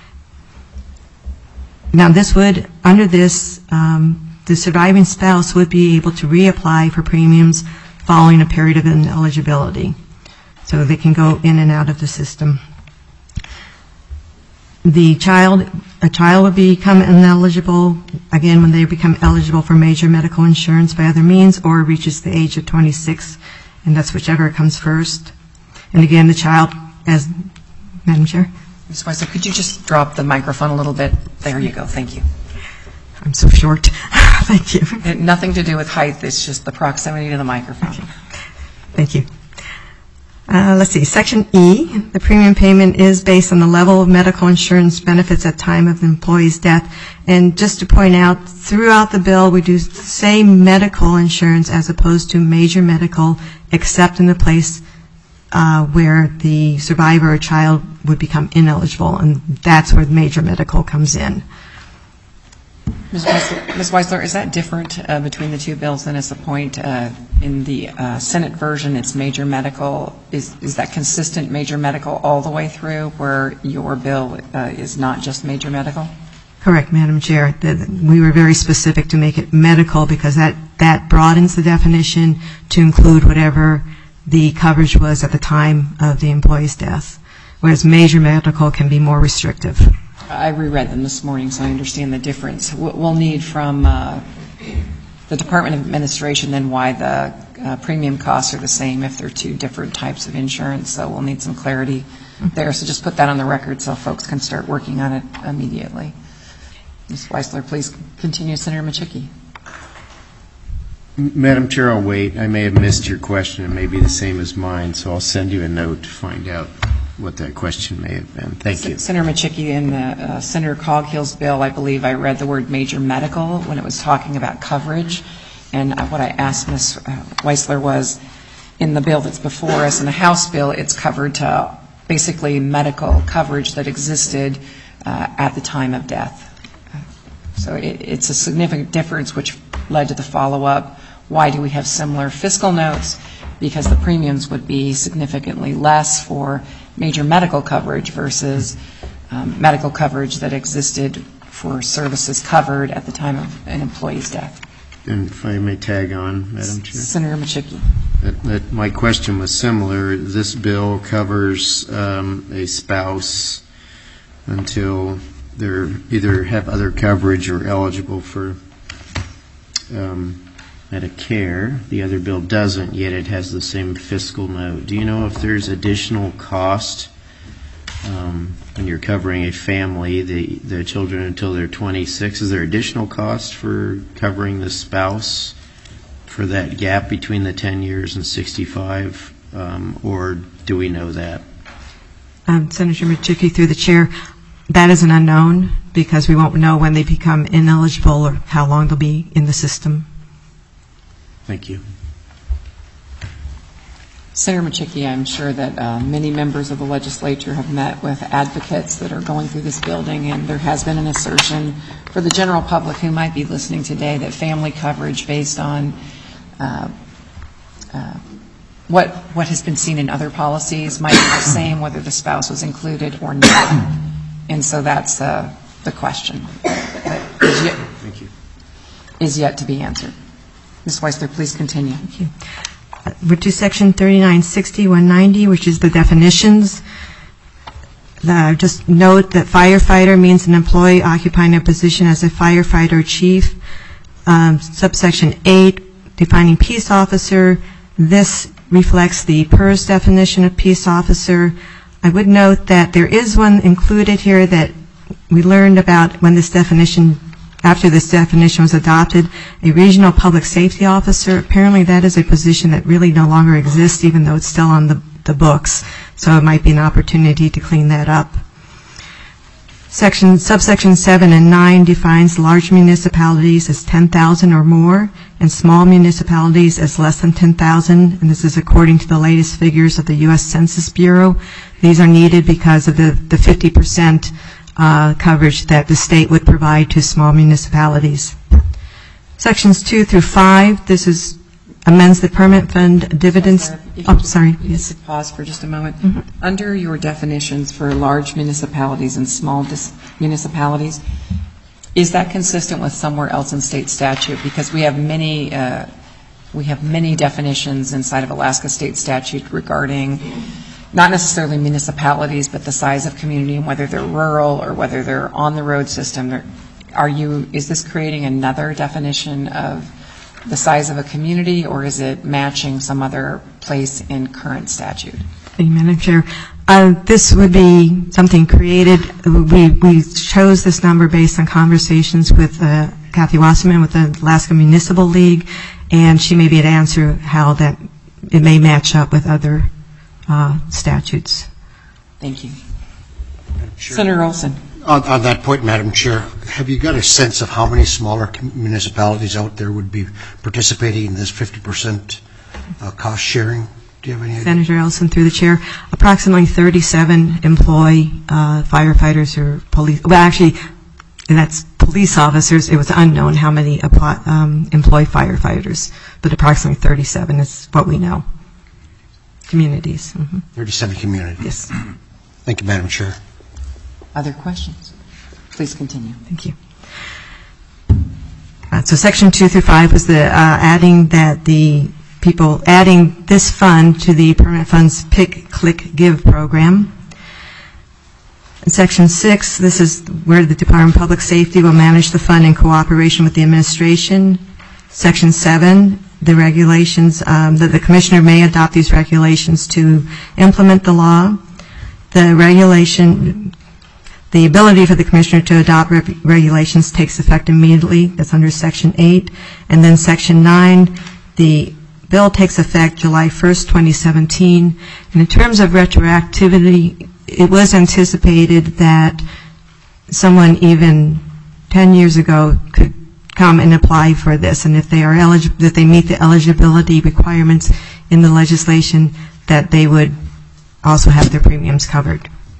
K: Now, this would, under this, um, the surviving spouse would be able to reapply for premiums following a period of ineligibility, so they can go in and out of the system. The child, a child would become ineligible, again, when they become eligible for major medical insurance by other means or reaches the age of twenty-six, and that's whichever comes first. And again, the child, as, Madam Chair?
A: Miz Weisler, could you just drop the microphone a little bit? There you go, thank you.
K: I'm so short. Thank you.
A: It had nothing to do with height, it's just the proximity to the microphone.
K: Thank you. Uh, let's see, Section E, the premium payment is based on the level of medical insurance benefits at time of the employee's death. And just to point out, throughout the bill, we do say medical insurance as opposed to major medical, except in the place uh, where the survivor or child would become ineligible, and that's where major medical comes in.
A: Miz Weisler, Miz Weisler, is that different uh, between the two bills? Then, as a point, uh, in the uh, Senate version, it's major medical. Is is that consistent, major medical, all the way through, where your bill uh, is not just major medical?
K: Correct, Madam Chair. The, we were very specific to make it medical because that, that broadens the definition to include whatever the coverage was at the time of the employee's death, whereas major medical can be more restrictive.
A: I reread them this morning, so I understand the difference. We'll need from uh, the Department of Administration then why the uh, premium costs are the same if they're two different types of insurance, so we'll need some clarity there. So just put that on the record so folks can start working on it immediately. Miz Weisler, please continue. Senator Machicki.
G: Madam Chair, I'll wait. I may have missed your question. It may be the same as mine, so I'll send you a note to find out what that question may have been. Thank you.
A: Senator Machicki, in the, uh, Senator Coghill's bill, I believe I read the word major medical when it was talking about coverage. And what I asked Miz Weisler was, in the bill that's before us, in the House bill, it's covered to basically medical coverage that existed uh, at the time of death. So it, it's a significant difference, which led to the follow-up. Why do we have similar fiscal notes? Because the premiums would be significantly less for major medical coverage versus um, medical coverage that existed for services covered at the time of an employee's death.
G: And if I may tag on, Madam Chair.
A: Senator Machicki.
G: That, that my question was similar. This bill covers um, a spouse until they're either have other coverage or eligible for um, Medicare. The other bill doesn't, yet it has the same fiscal note. Do you know if there's additional cost um, when you're covering a family, the, the children until they're twenty-six? Is there additional cost for covering the spouse for that gap between the ten years and sixty-five, um, or do we know that?
K: Um, Senator Machicki, through the chair, that is an unknown because we won't know when they become ineligible or how long they'll be in the system.
G: Thank you.
A: Senator Machicki, I'm sure that uh, many members of the legislature have met with advocates that are going through this building, and there has been an assertion for the general public who might be listening today that family coverage based on uh, uh, what what has been seen in other policies might be the same whether the spouse was included or not. And so that's uh, the question that is yet,
G: Thank you.
A: is yet to be answered. Miz Weisler, please continue.
K: Thank you. We're to section thirty-nine sixty, one ninety, which is the definitions. Uh, just note that firefighter means an employee occupying a position as a firefighter or chief. Um, subsection eight, defining peace officer. This reflects the P E R S definition of peace officer. I would note that there is one included here that we learned about when this definition After this definition was adopted, a regional public safety officer. Apparently that is a position that really no longer exists, even though it's still on the, the books. So it might be an opportunity to clean that up. Section, subsection seven and nine defines large municipalities as ten thousand or more and small municipalities as less than ten thousand. And this is according to the latest figures of the U S Census Bureau. These are needed because of the, the fifty percent Uh, coverage that the state would provide to small municipalities. Sections two through five, this is amends the permanent fund dividends. Oh, sorry.
A: Yes. Pause for just a moment. Mm-hmm. Under your definitions for large municipalities and small dis- municipalities, is that consistent with somewhere else in state statute? Because we have many uh, we have many definitions inside of Alaska state statute regarding not necessarily municipalities, but the size of community and whether they're rural or whether they're on the road system. Are you, is this creating another definition of the size of a community, or is it matching some other place in current statute?
K: Thank you, Madam Chair. Uh, this would be something created. We, we chose this number based on conversations with uh, Kathy Wasserman with the Alaska Municipal League, and she may be able to answer how that it may match up with other Uh, statutes.
A: Thank you. Senator Olson.
B: On, on that point, Madam Chair, have you got a sense of how many smaller municipalities out there would be participating in this fifty percent uh, cost sharing? Do you have any idea?
K: Senator Ellison, through the chair, approximately thirty-seven employ uh, firefighters or police. Well, actually, that's police officers. It was unknown how many apply, um, employ firefighters, but approximately thirty-seven is what we know. Communities. Mm-hmm.
B: thirty-seven communities.
K: Yes.
B: Thank you, Madam Chair.
A: Other questions? Please continue.
K: Thank you. Uh, so section two through five was the uh, adding that the people, adding this fund to the Permanent Funds Pick, Click, Give program. In section six, this is where the Department of Public Safety will manage the fund in cooperation with the administration. Section seven, the regulations, um, that the commissioner may adopt these regulations to implement the law. The regulation, the ability for the commissioner to adopt re- regulations takes effect immediately. That's under section eight. And then section nine, the bill takes effect July first, twenty seventeen. And in terms of retroactivity, it was anticipated that someone even ten years ago could come and apply for this, and if they are eligible, that they meet the eligibility requirements in the legislation, that they would also have their premiums covered.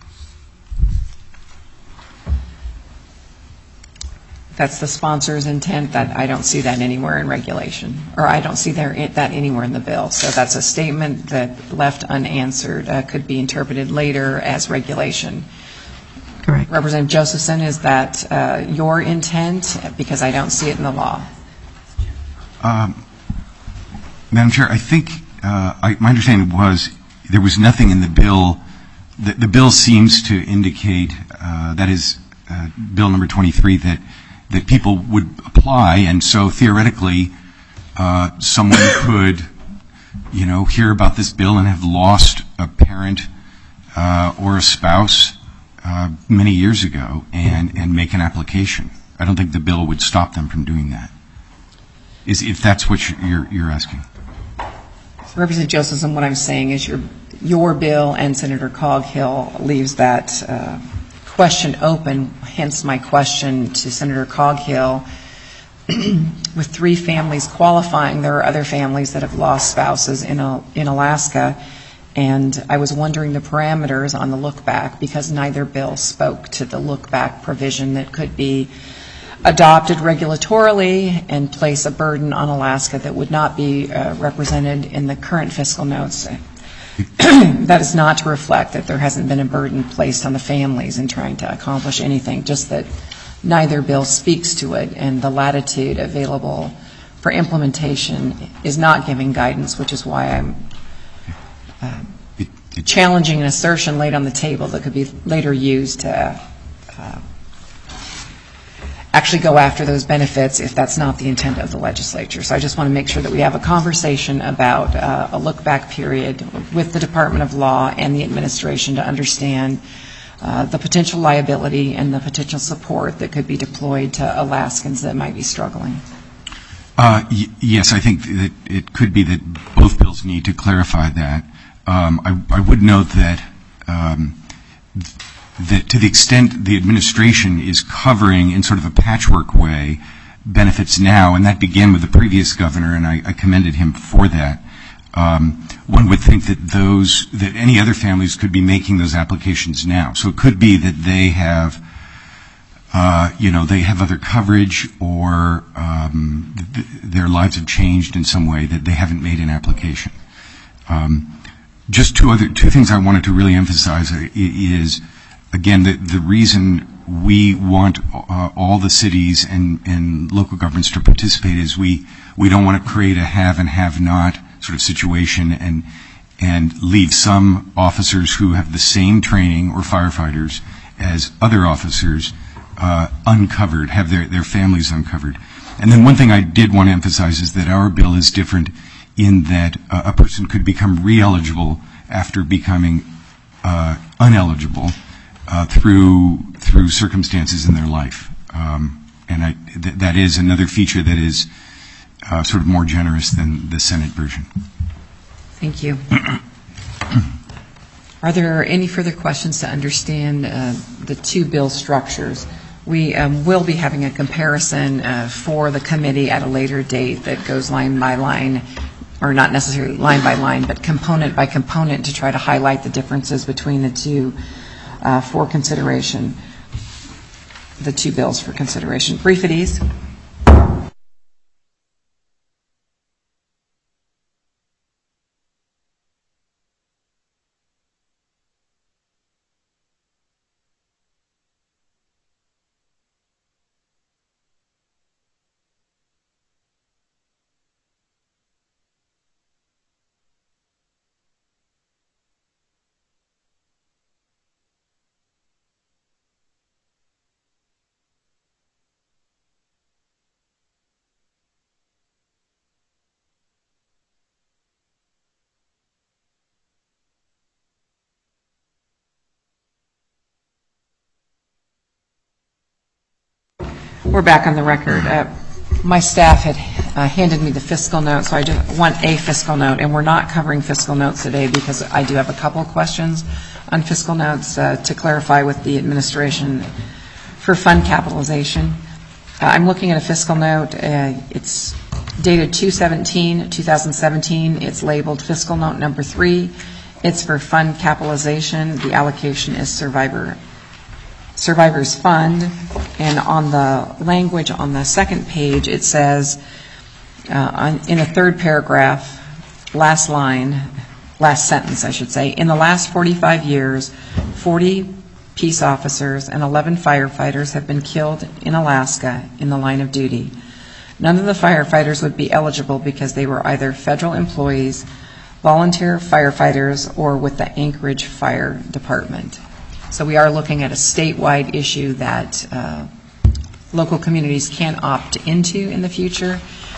A: That's the sponsor's intent. That I don't see that anywhere in regulation, or I don't see there that anywhere in the bill. So that's a statement that left unanswered uh, could be interpreted later as regulation.
K: Correct.
A: Representative Josephson, is that uh, your intent? Because I don't see it in the law.
J: Um, Madam Chair, I think uh, I, my understanding was there was nothing in the bill. The, the bill seems to indicate, uh, that is uh, Bill number twenty-three, that, that people would apply, and so theoretically uh, someone could, you know, hear about this bill and have lost a parent uh, or a spouse Uh, many years ago and, and make an application. I don't think the bill would stop them from doing that, is if that's what you're, you're asking.
A: Representative Josephson, what I'm saying is your your bill and Senator Coghill leaves that uh, question open, hence my question to Senator Coghill. With three families qualifying, there are other families that have lost spouses in, a, in Alaska, and I was wondering the parameters on the look-back, because neither bill spoke to the look-back provision that could be adopted regulatorily and place a burden on Alaska that would not be uh, represented in the current fiscal notes. That is not to reflect that there hasn't been a burden placed on the families in trying to accomplish anything, just that neither bill speaks to it, and the latitude available for implementation is not giving guidance, which is why I'm uh, challenging an assertion laid on the table that could be later used to uh, actually go after those benefits if that's not the intent of the legislature. So I just want to make sure that we have a conversation about uh, a look-back period with the Department of Law and the administration to understand uh, the potential liability and the potential support that could be deployed to Alaskans that might be struggling.
J: Uh, y- yes, I think that it could be that both bills need to clarify that. Um, I, I would note that um, th- that to the extent the administration is covering in sort of a patchwork way benefits now, and that began with the previous governor, and I, I commended him for that, um, one would think that those, that any other families could be making those applications now. So it could be that they have, uh, you know, they have other coverage, or um, th- their lives have changed in some way that they haven't made an application. Um, just two other, two things I wanted to really emphasize is, again, the, the reason we want uh, all the cities and, and local governments to participate is we, we don't want to create a have and have not sort of situation and, and leave some officers who have the same training, or firefighters, as other officers uh, uncovered, have their, their families uncovered. And then one thing I did want to emphasize is that our bill is different in that uh, a person could become re-eligible after becoming uh, uneligible Uh, through through circumstances in their life, um, and I, th- that is another feature that is uh, sort of more generous than the Senate version.
A: Thank you. Are there any further questions to understand uh, the two bill structures? We um, will be having a comparison uh, for the committee at a later date that goes line by line, or not necessarily line by line, but component by component, to try to highlight the differences between the two. Uh, for consideration, the two bills for consideration. Brief at ease. We're back on the record. Uh, my staff had uh, handed me the fiscal note, so I just want a fiscal note, and we're not covering fiscal notes today because I do have a couple of questions on fiscal notes uh, to clarify with the administration for fund capitalization. Uh, I'm looking at a fiscal note. Uh, it's dated two seventeen twenty seventeen. It's labeled fiscal note number three. It's for fund capitalization. The allocation is survivor Survivors Fund, and on the language on the second page it says uh, on, in the third paragraph, last line, last sentence I should say, in the last forty-five years, forty peace officers and eleven firefighters have been killed in Alaska in the line of duty. None of the firefighters would be eligible because they were either federal employees, volunteer firefighters, or with the Anchorage Fire Department. So we are looking at a statewide issue that uh, local communities can opt into in the future.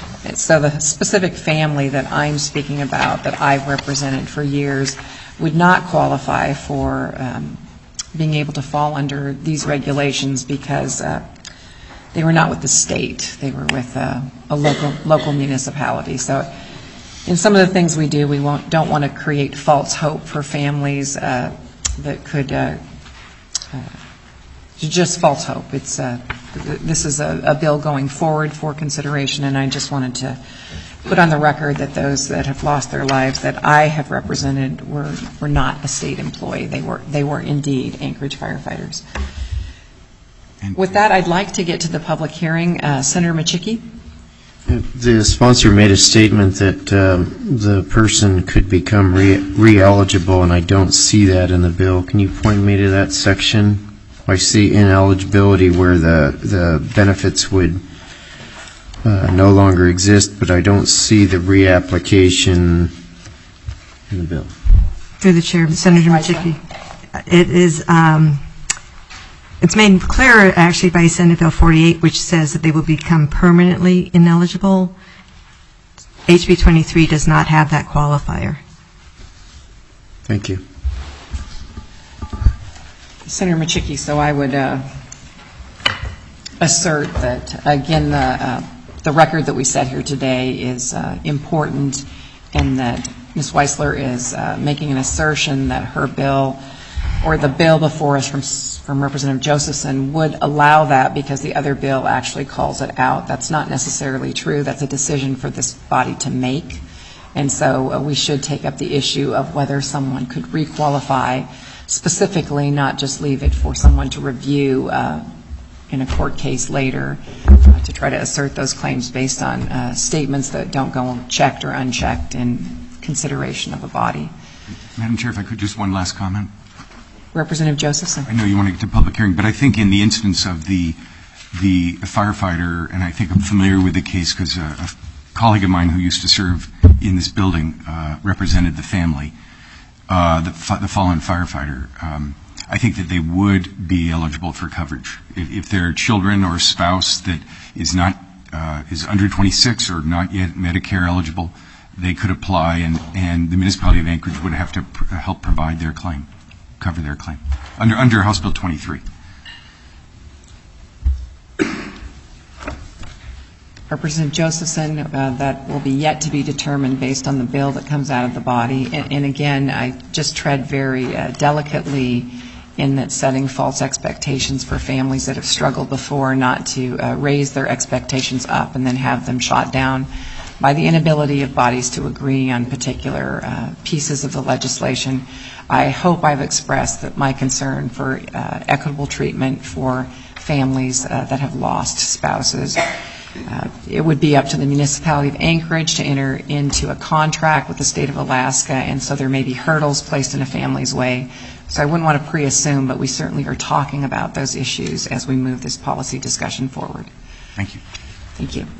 A: So the specific family that I'm speaking about, that I've represented for years, would not qualify for um, being able to fall under these regulations because uh, they were not with the state. They were with uh, a local local municipality. So in some of the things we do, we won't, don't want to create false hope for families uh, that could, uh, uh, just false hope. It's, uh, this is a, a bill going forward for consideration, and I just wanted to put on the record that those that have lost their lives that I have represented were, were not a state employee. They were, they were indeed Anchorage firefighters.
J: And
A: with that, I'd like to get to the public hearing. Uh, Senator Machicki?
G: The sponsor made a statement that um, the person could become re- re-eligible, and I don't see that in the bill. Can you point me to that section? I see ineligibility where the, the benefits would uh, no longer exist, but I don't see the reapplication in the bill.
K: Through the chair, Senator Machicki. It is, um, it's made clearer actually by Senate Bill forty-eight, which says that they will become permanently ineligible. H B twenty-three does not have that qualifier.
G: Thank you.
A: Senator Machicki, so I would uh, assert that, again, the, uh, the record that we set here today is uh, important, and that Miz Weisler is uh, making an assertion that her bill, or the bill before us from, from Representative Josephson, would allow that because the other bill actually calls it out. That's not necessarily true. That's a decision for this body to make. And so uh, we should take up the issue of whether someone could requalify specifically, not just leave it for someone to review uh, in a court case later uh, to try to assert those claims based on uh, statements that don't go checked or unchecked in consideration of a body.
J: Madam Chair, if I could, just one last comment.
A: Representative Josephson.
J: I know you want to get to public hearing, but I think in the instance of the the firefighter, and I think I'm familiar with the case because a, a colleague of mine who used to serve in this building uh, represented the family, uh, the, the fallen firefighter. Um, I think that they would be eligible for coverage. If, if their children or spouse that is not uh, is under twenty-six or not yet Medicare eligible, they could apply, and, and the municipality of Anchorage would have to pr- help provide their claim, cover their claim, under under House Bill twenty-three.
A: Representative Josephson, uh, that will be yet to be determined based on the bill that comes out of the body. And, and again, I just tread very uh, delicately in that setting false expectations for families that have struggled before, not to uh, raise their expectations up and then have them shot down by the inability of bodies to agree on particular uh, pieces of the legislation. I hope I've expressed that my concern for uh, equitable treatment for families uh, that have lost spouses. Uh, it would be up to the municipality of Anchorage to enter into a contract with the state of Alaska, and so there may be hurdles placed in a family's way. So I wouldn't want to pre-assume, but we certainly are talking about those issues as we move this policy discussion forward.
J: Thank you.
A: Thank you.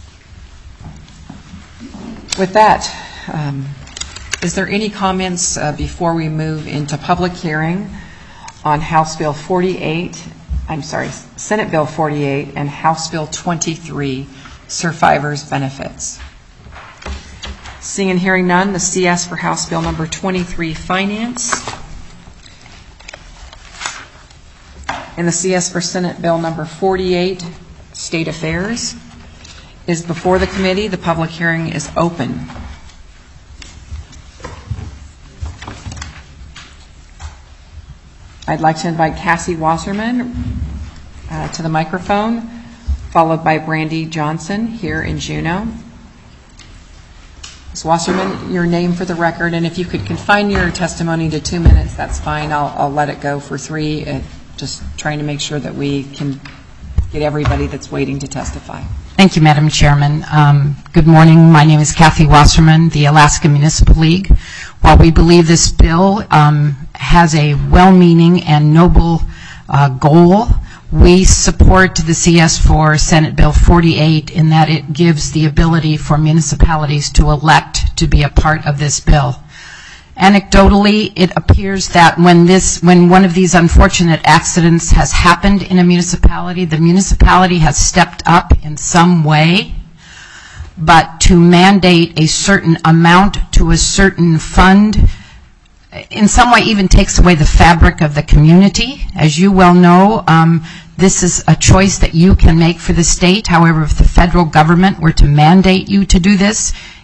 A: With that, um, is there any comments uh, before we move into public hearing on House Bill forty-eight, I'm sorry, Senate Bill forty-eight and House Bill twenty-three, survivors' benefits? Seeing and hearing none, the C S for House Bill number twenty-three, Finance, and the C S for Senate Bill number forty-eight, State Affairs, is before the committee. The public hearing is open. I'd like to invite Cassie Wasserman uh, to the microphone, followed by Brandy Johnson here in Juneau. Miz Wasserman, your name for the record, and if you could confine your testimony to two minutes, that's fine. I'll, I'll let it go for three, uh, just trying to make sure that we can get everybody that's waiting to testify.
L: Thank you, Madam Chairman. Um, good morning. My name is Kathy Wasserman, the Alaska Municipal League. While we believe this bill um, has a well-meaning and noble uh, goal, we support the C S for Senate Bill forty-eight in that it gives the ability for municipalities to elect to be a part of this bill. Anecdotally, it appears that when this, when one of these unfortunate accidents has happened in a municipality, the municipality has stepped up in some way, but to mandate a certain amount to a certain fund in some way even takes away the fabric of the community. As you well know, um, this is a choice that you can make for the state. However, if the federal government were to mandate you to do this,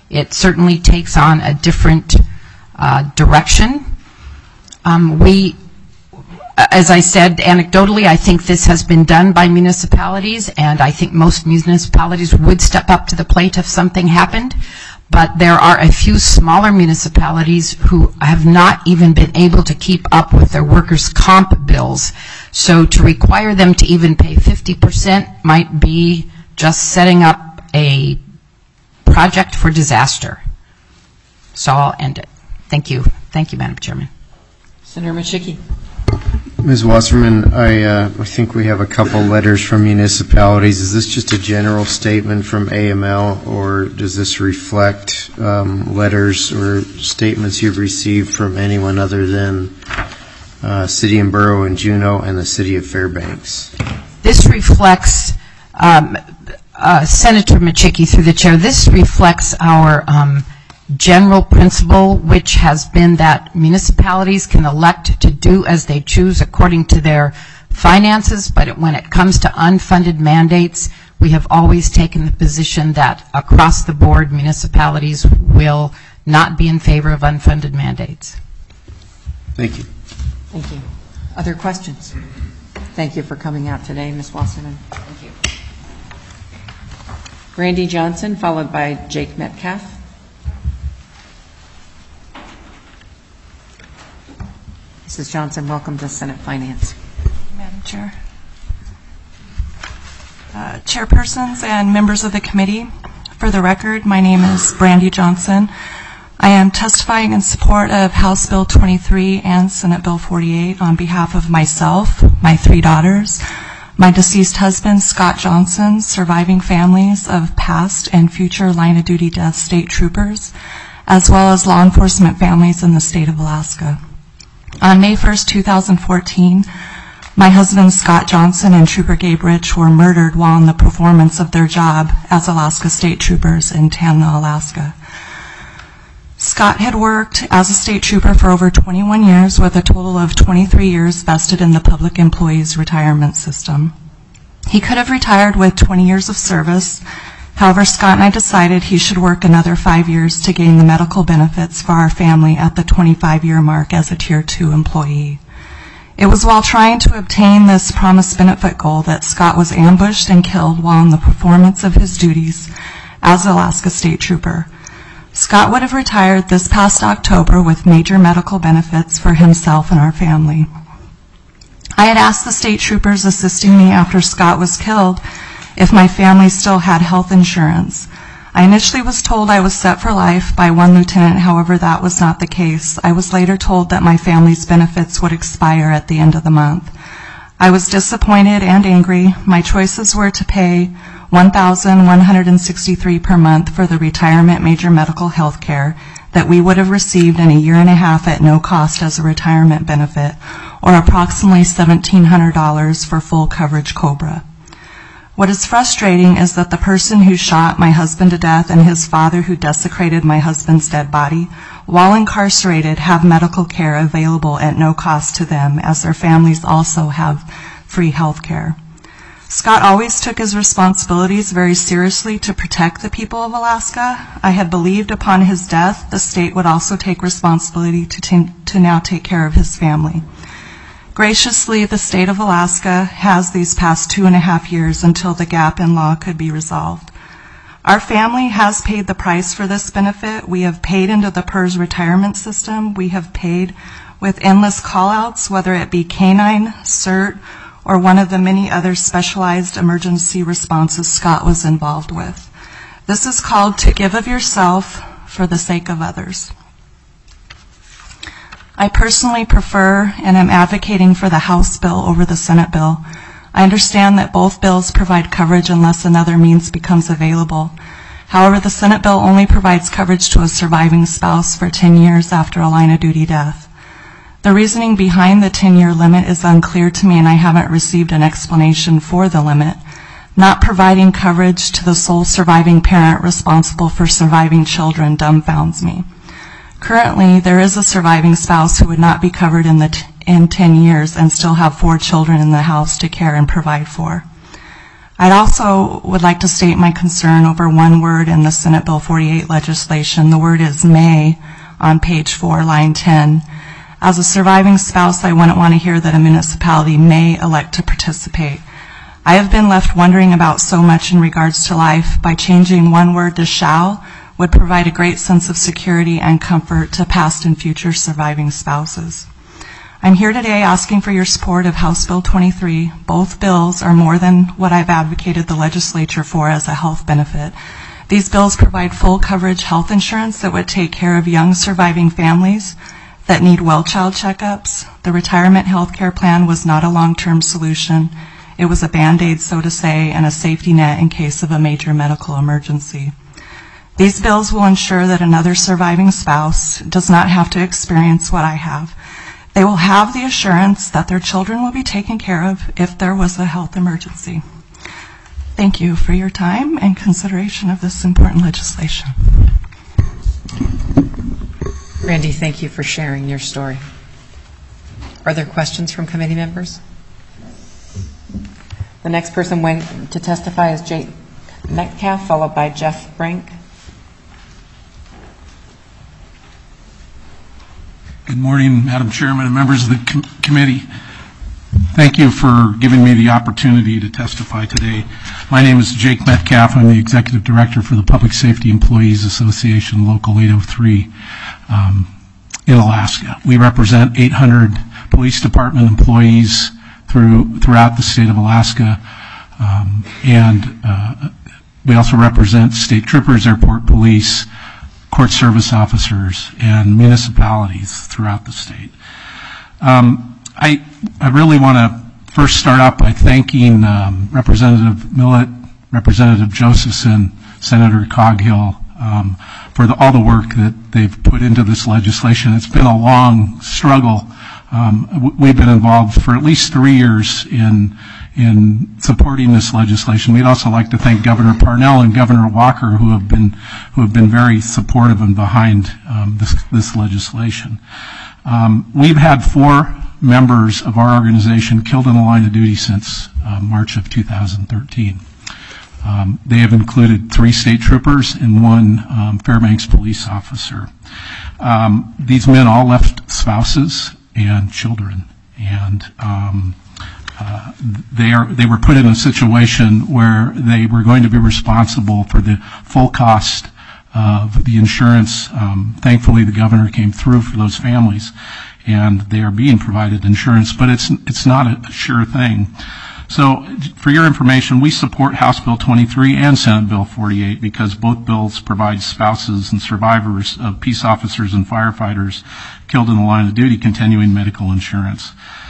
L: it certainly takes on a different uh, direction. Um, we, as I said, anecdotally, I think this has been done by municipalities, and I think most municipalities would step up to the plate if something happened. But there are a few smaller municipalities who have not even been able to keep up with their workers' comp bills. So to require them to even pay fifty percent might be just setting up a project for disaster. So I'll end it. Thank you. Thank you, Madam Chairman.
A: Senator Machicki.
G: Miz Wasserman, I, uh, I think we have a couple letters from municipalities. Is this just a general statement from A M L, or does this reflect um, letters or statements you've received from anyone other than uh, City and Borough and Juneau and the City of Fairbanks?
L: This reflects, um, uh, Senator Machicki, through the chair, this reflects our um, general principle, which has been that municipalities can elect to do as they choose according to their finances, but it, when it comes to unfunded mandates, we have always taken the position that across the board municipalities will not be in favor of unfunded mandates.
G: Thank you.
A: Thank you. Other questions? Thank you for coming out today, Miz Wasserman. Thank you. Randy Johnson, followed by Jake Metcalf. Missus Johnson, welcome to Senate Finance.
M: Madam Chair. Uh, chairpersons and members of the committee, for the record, my name is Brandy Johnson. I am testifying in support of House Bill twenty-three and Senate Bill forty-eight on behalf of myself, my three daughters, my deceased husband, Scott Johnson, surviving families of past and future line of duty death state troopers, as well as law enforcement families in the state of Alaska. On May first, two thousand fourteen, my husband Scott Johnson and Trooper Gabe Rich were murdered while in the performance of their job as Alaska State Troopers in Tanana, Alaska. Scott had worked as a state trooper for over twenty-one years with a total of twenty-three years vested in the Public Employees Retirement System. He could have retired with twenty years of service. However, Scott and I decided he should work another five years to gain the medical benefits for our family at the twenty-five year mark as a Tier two employee. It was while trying to obtain this promised benefit goal that Scott was ambushed and killed while in the performance of his duties as an Alaska State Trooper. Scott would have retired this past October with major medical benefits for himself and our family. I had asked the state troopers assisting me after Scott was killed if my family still had health insurance. I initially was told I was set for life by one lieutenant, however that was not the case. I was later told that my family's benefits would expire at the end of the month. I was disappointed and angry. My choices were to pay one thousand one hundred sixty-three dollars per month for the retirement major medical health care that we would have received in a year and a half at no cost as a retirement benefit, or approximately seventeen hundred dollars for full coverage COBRA. What is frustrating is that the person who shot my husband to death and his father who desecrated my husband's dead body, while incarcerated, have medical care available at no cost to them, as their families also have free health care. Scott always took his responsibilities very seriously to protect the people of Alaska. I had believed upon his death the state would also take responsibility to, t- to now take care of his family. Graciously, the state of Alaska has these past two and a half years until the gap in law could be resolved. Our family has paid the price for this benefit. We have paid into the P E R S retirement system. We have paid with endless call-outs, whether it be canine, CERT, or one of the many other specialized emergency responses Scott was involved with. This is called to give of yourself for the sake of others. I personally prefer and am advocating for the House bill over the Senate bill. I understand that both bills provide coverage unless another means becomes available. However, the Senate bill only provides coverage to a surviving spouse for ten years after a line of duty death. The reasoning behind the ten year limit is unclear to me, and I haven't received an explanation for the limit. Not providing coverage to the sole surviving parent responsible for surviving children dumbfounds me. Currently, there is a surviving spouse who would not be covered in, the t- in ten years and still have four children in the house to care and provide for. I'd also would like to state my concern over one word in the Senate Bill forty-eight legislation. The word is may on page four, line ten. As a surviving spouse, I wouldn't want to hear that a municipality may elect to participate. I have been left wondering about so much in regards to life. By changing one word to shall would provide a great sense of security and comfort to past and future surviving spouses. I'm here today asking for your support of House Bill twenty-three. Both bills are more than what I've advocated the legislature for as a health benefit. These bills provide full coverage health insurance that would take care of young surviving families that need well child checkups. The retirement health care plan was not a long-term solution. It was a Band-Aid, so to say, and a safety net in case of a major medical emergency. These bills will ensure that another surviving spouse does not have to experience what I have. They will have the assurance that their children will be taken care of if there was a health emergency. Thank you for your time and consideration of this important legislation.
A: Randy, thank you for sharing your story. Are there questions from committee members? The next person went to testify is Jake Metcalf, followed by Jeff Brink.
N: Good morning, Madam Chairman and members of the com- committee. Thank you for giving me the opportunity to testify today. My name is Jake Metcalf. I'm the Executive Director for the Public Safety Employees Association, Local eight oh three um, in Alaska. We represent eight hundred police department employees through throughout the state of Alaska, um, and uh, we also represent state troopers, airport police, court service officers, and municipalities throughout the state. Um, I, I really want to first start out by thanking um, Representative Millett, Representative Josephson, Senator Coghill um, for the, all the work that they've put into this legislation. It's been a long struggle. Um, w- we've been involved for at least three years in in supporting this legislation. We'd also like to thank Governor Parnell and Governor Walker, who have been who have been very supportive and behind um, this this legislation. Um, we've had four members of our organization killed in the line of duty since uh, March of two thousand thirteen. Um, they have included three state troopers and one um, Fairbanks police officer. Um, these men all left spouses and children, and um, uh, they are they were put in a situation where they were going to be responsible for the full cost of the insurance. Um, thankfully, the governor came through for those families, and they are being provided insurance, but it's it's not a sure thing. So, for your information, we support House Bill twenty-three and Senate Bill forty-eight because both bills provide spouses and survivors of peace officers and firefighters killed in the line of duty continuing medical insurance.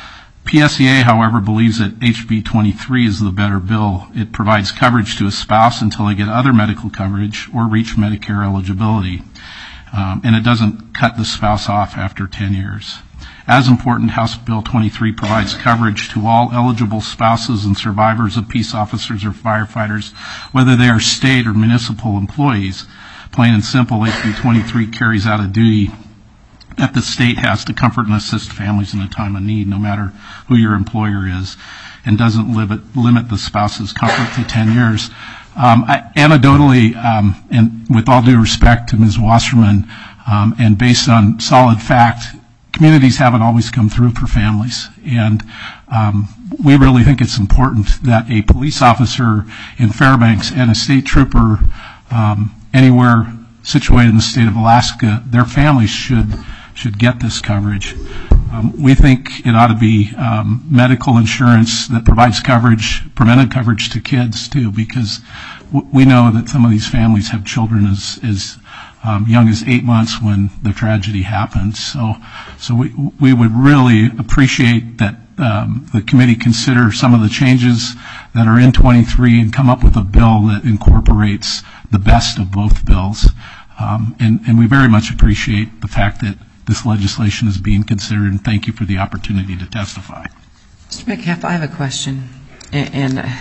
N: P S E A, however, believes that H B twenty-three is the better bill. It provides coverage to a spouse until they get other medical coverage or reach Medicare eligibility, um, and it doesn't cut the spouse off after ten years. As important, House Bill twenty-three provides coverage to all eligible spouses and survivors of peace officers or firefighters, whether they are state or municipal employees. Plain and simple, H B twenty-three carries out a duty that the state has to comfort and assist families in a time of need, no matter who your employer is, and doesn't limit, limit the spouse's comfort to ten years. Um, I, anecdotally, um, and with all due respect to Miz Wasserman, um, and based on solid fact, communities haven't always come through for families, and um, we really think it's important that a police officer in Fairbanks and a state trooper um, anywhere situated in the state of Alaska, their families should should get this coverage. Um, we think it ought to be um, medical insurance that provides coverage, preventive coverage to kids too, because w- we know that some of these families have children as, as um, young as eight months when the tragedy happens. So, so we we would really appreciate that um, the committee consider some of the changes that are in twenty-three and come up with a bill that incorporates the best of both bills. Um, and, and we very much appreciate the fact that this legislation is being considered, and thank you for the opportunity to testify.
A: Mister Metcalf, I have a question, and, and uh,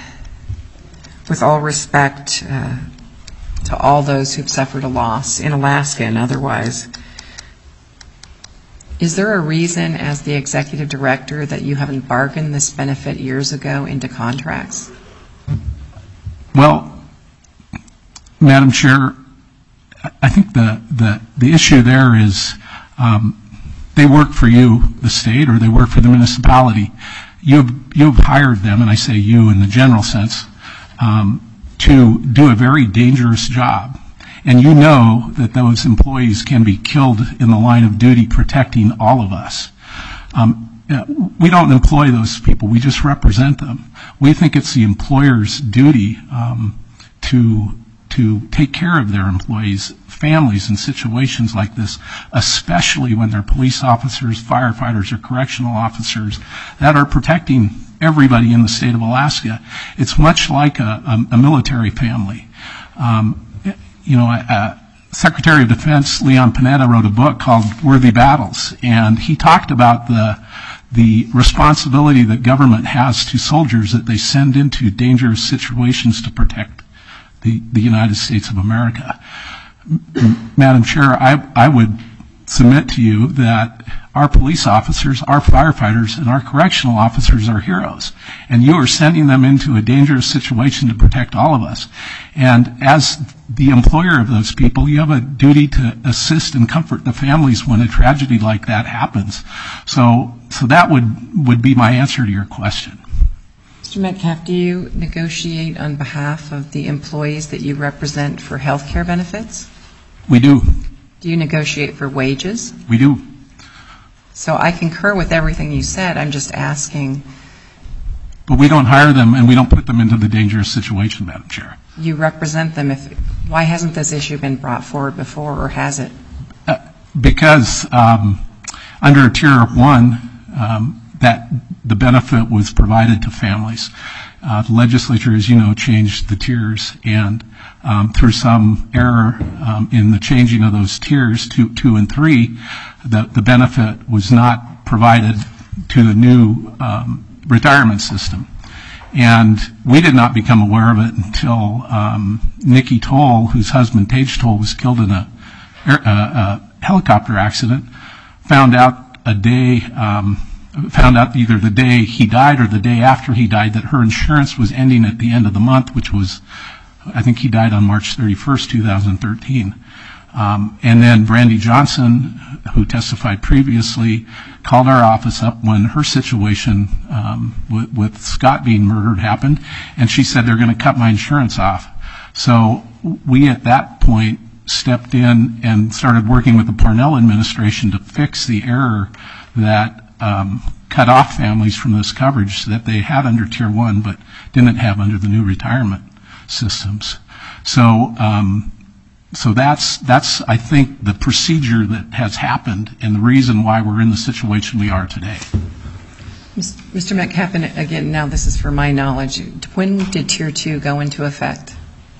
A: with all respect uh, to all those who've suffered a loss in Alaska and otherwise, is there a reason as the executive director that you haven't bargained this benefit years ago into contracts?
N: Well, Madam Chair, I think the, the, the issue there is um, they work for you, the state, or they work for the municipality. You've, you've hired them, and I say you in the general sense, um, to do a very dangerous job. And you know that those employees can be killed in the line of duty protecting all of us. Um, we don't employ those people. We just represent them. We think it's the employer's duty um, to to take care of their employees' families in situations like this, especially when they're police officers, firefighters, or correctional officers that are protecting everybody in the state of Alaska. It's much like a, a, a military family. Um, you know, uh, Secretary of Defense Leon Panetta wrote a book called Worthy Battles, and he talked about the the responsibility that government has to soldiers that they send into dangerous situations to protect the, the United States of America. M- Madam Chair, I, I would submit to you that our police officers, our firefighters, and our correctional officers are heroes, and you are sending them into a dangerous situation to protect all of us. And as the employer of those people, you have a duty to assist and comfort the families when a tragedy like that happens. So, so that would, would be my answer to your question.
A: Mister Metcalf, do you negotiate on behalf of the employees that you represent for health care benefits?
N: We do.
A: Do you negotiate for wages?
N: We do.
A: So I concur with everything you said. I'm just asking.
N: But we don't hire them and we don't put them into the dangerous situation, Madam Chair.
A: You represent them. If why hasn't this issue been brought forward before, or has it?
N: Uh, because um, under Tier one, um, that the benefit was provided to families. Uh, the legislature, as you know, changed the tiers, and um, through some error um, in the changing of those tiers, two, two and three, the, the benefit was not provided to the new um, retirement system. And we did not become aware of it until um, Nikki Toll, whose husband Tage Toll was killed in a, a, a helicopter accident, found out a day, um, found out either the day he died or the day after he died that her insurance was ending at the end of the month, which was, I think he died on March thirty-first, two thousand thirteen. Um, and then Brandy Johnson, who testified previously, called our office up when her situation um, with, with Scott being murdered happened, and she said they're going to cut my insurance off. So we at that point stepped in and started working with the Parnell administration to fix the error that um, cut off families from this coverage that they had under Tier one but didn't have under the new retirement systems. So um, So that's, that's, I think, the procedure that has happened and the reason why we're in the situation we are today.
A: Mister Metcalf, and again, now this is for my knowledge, when did Tier two go into effect?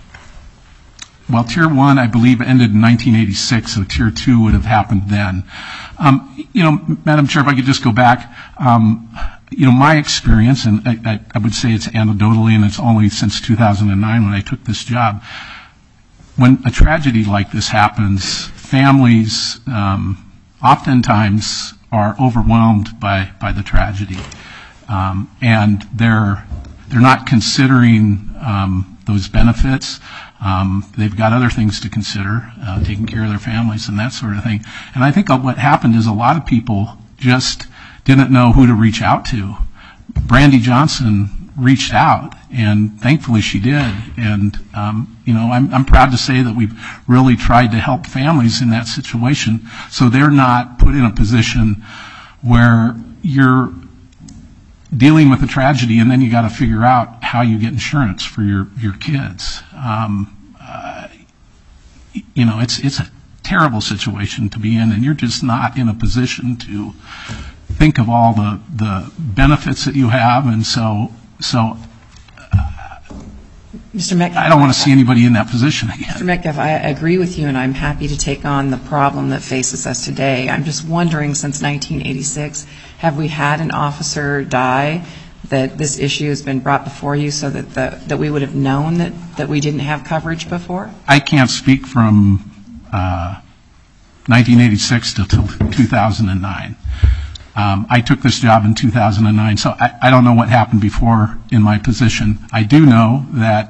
N: Well, Tier one, I believe, ended in nineteen eighty-six, so Tier two would have happened then. Um, you know, Madam Chair, if I could just go back, um, you know, my experience, and I, I would say it's anecdotally, and it's only since two thousand nine when I took this job, when a tragedy like this happens, families um, oftentimes are overwhelmed by, by the tragedy, um, and they're they're not considering um, those benefits. Um, they've got other things to consider, uh, taking care of their families and that sort of thing. And I think what happened is a lot of people just didn't know who to reach out to. Brandy Johnson reached out, and thankfully she did. And um, you know, I'm, I'm proud to say that we've really tried to help families in that situation, so they're not put in a position where you're dealing with a tragedy and then you got to figure out how you get insurance for your your kids. Um, uh, you know, it's it's a terrible situation to be in, and you're just not in a position to think of all the the benefits that you have, and so. So, uh,
A: Mister Metcalf,
N: I don't want to see anybody in that position again.
A: Mister Metcalf, I agree with you, and I'm happy to take on the problem that faces us today. I'm just wondering, since nineteen eighty-six, have we had an officer die that this issue has been brought before you so that the, that we would have known that, that we didn't have coverage before?
N: I can't speak from uh, nineteen eighty-six to two thousand nine. Um, I took this job in two thousand nine, so I, I don't know what happened before in my position. I do know that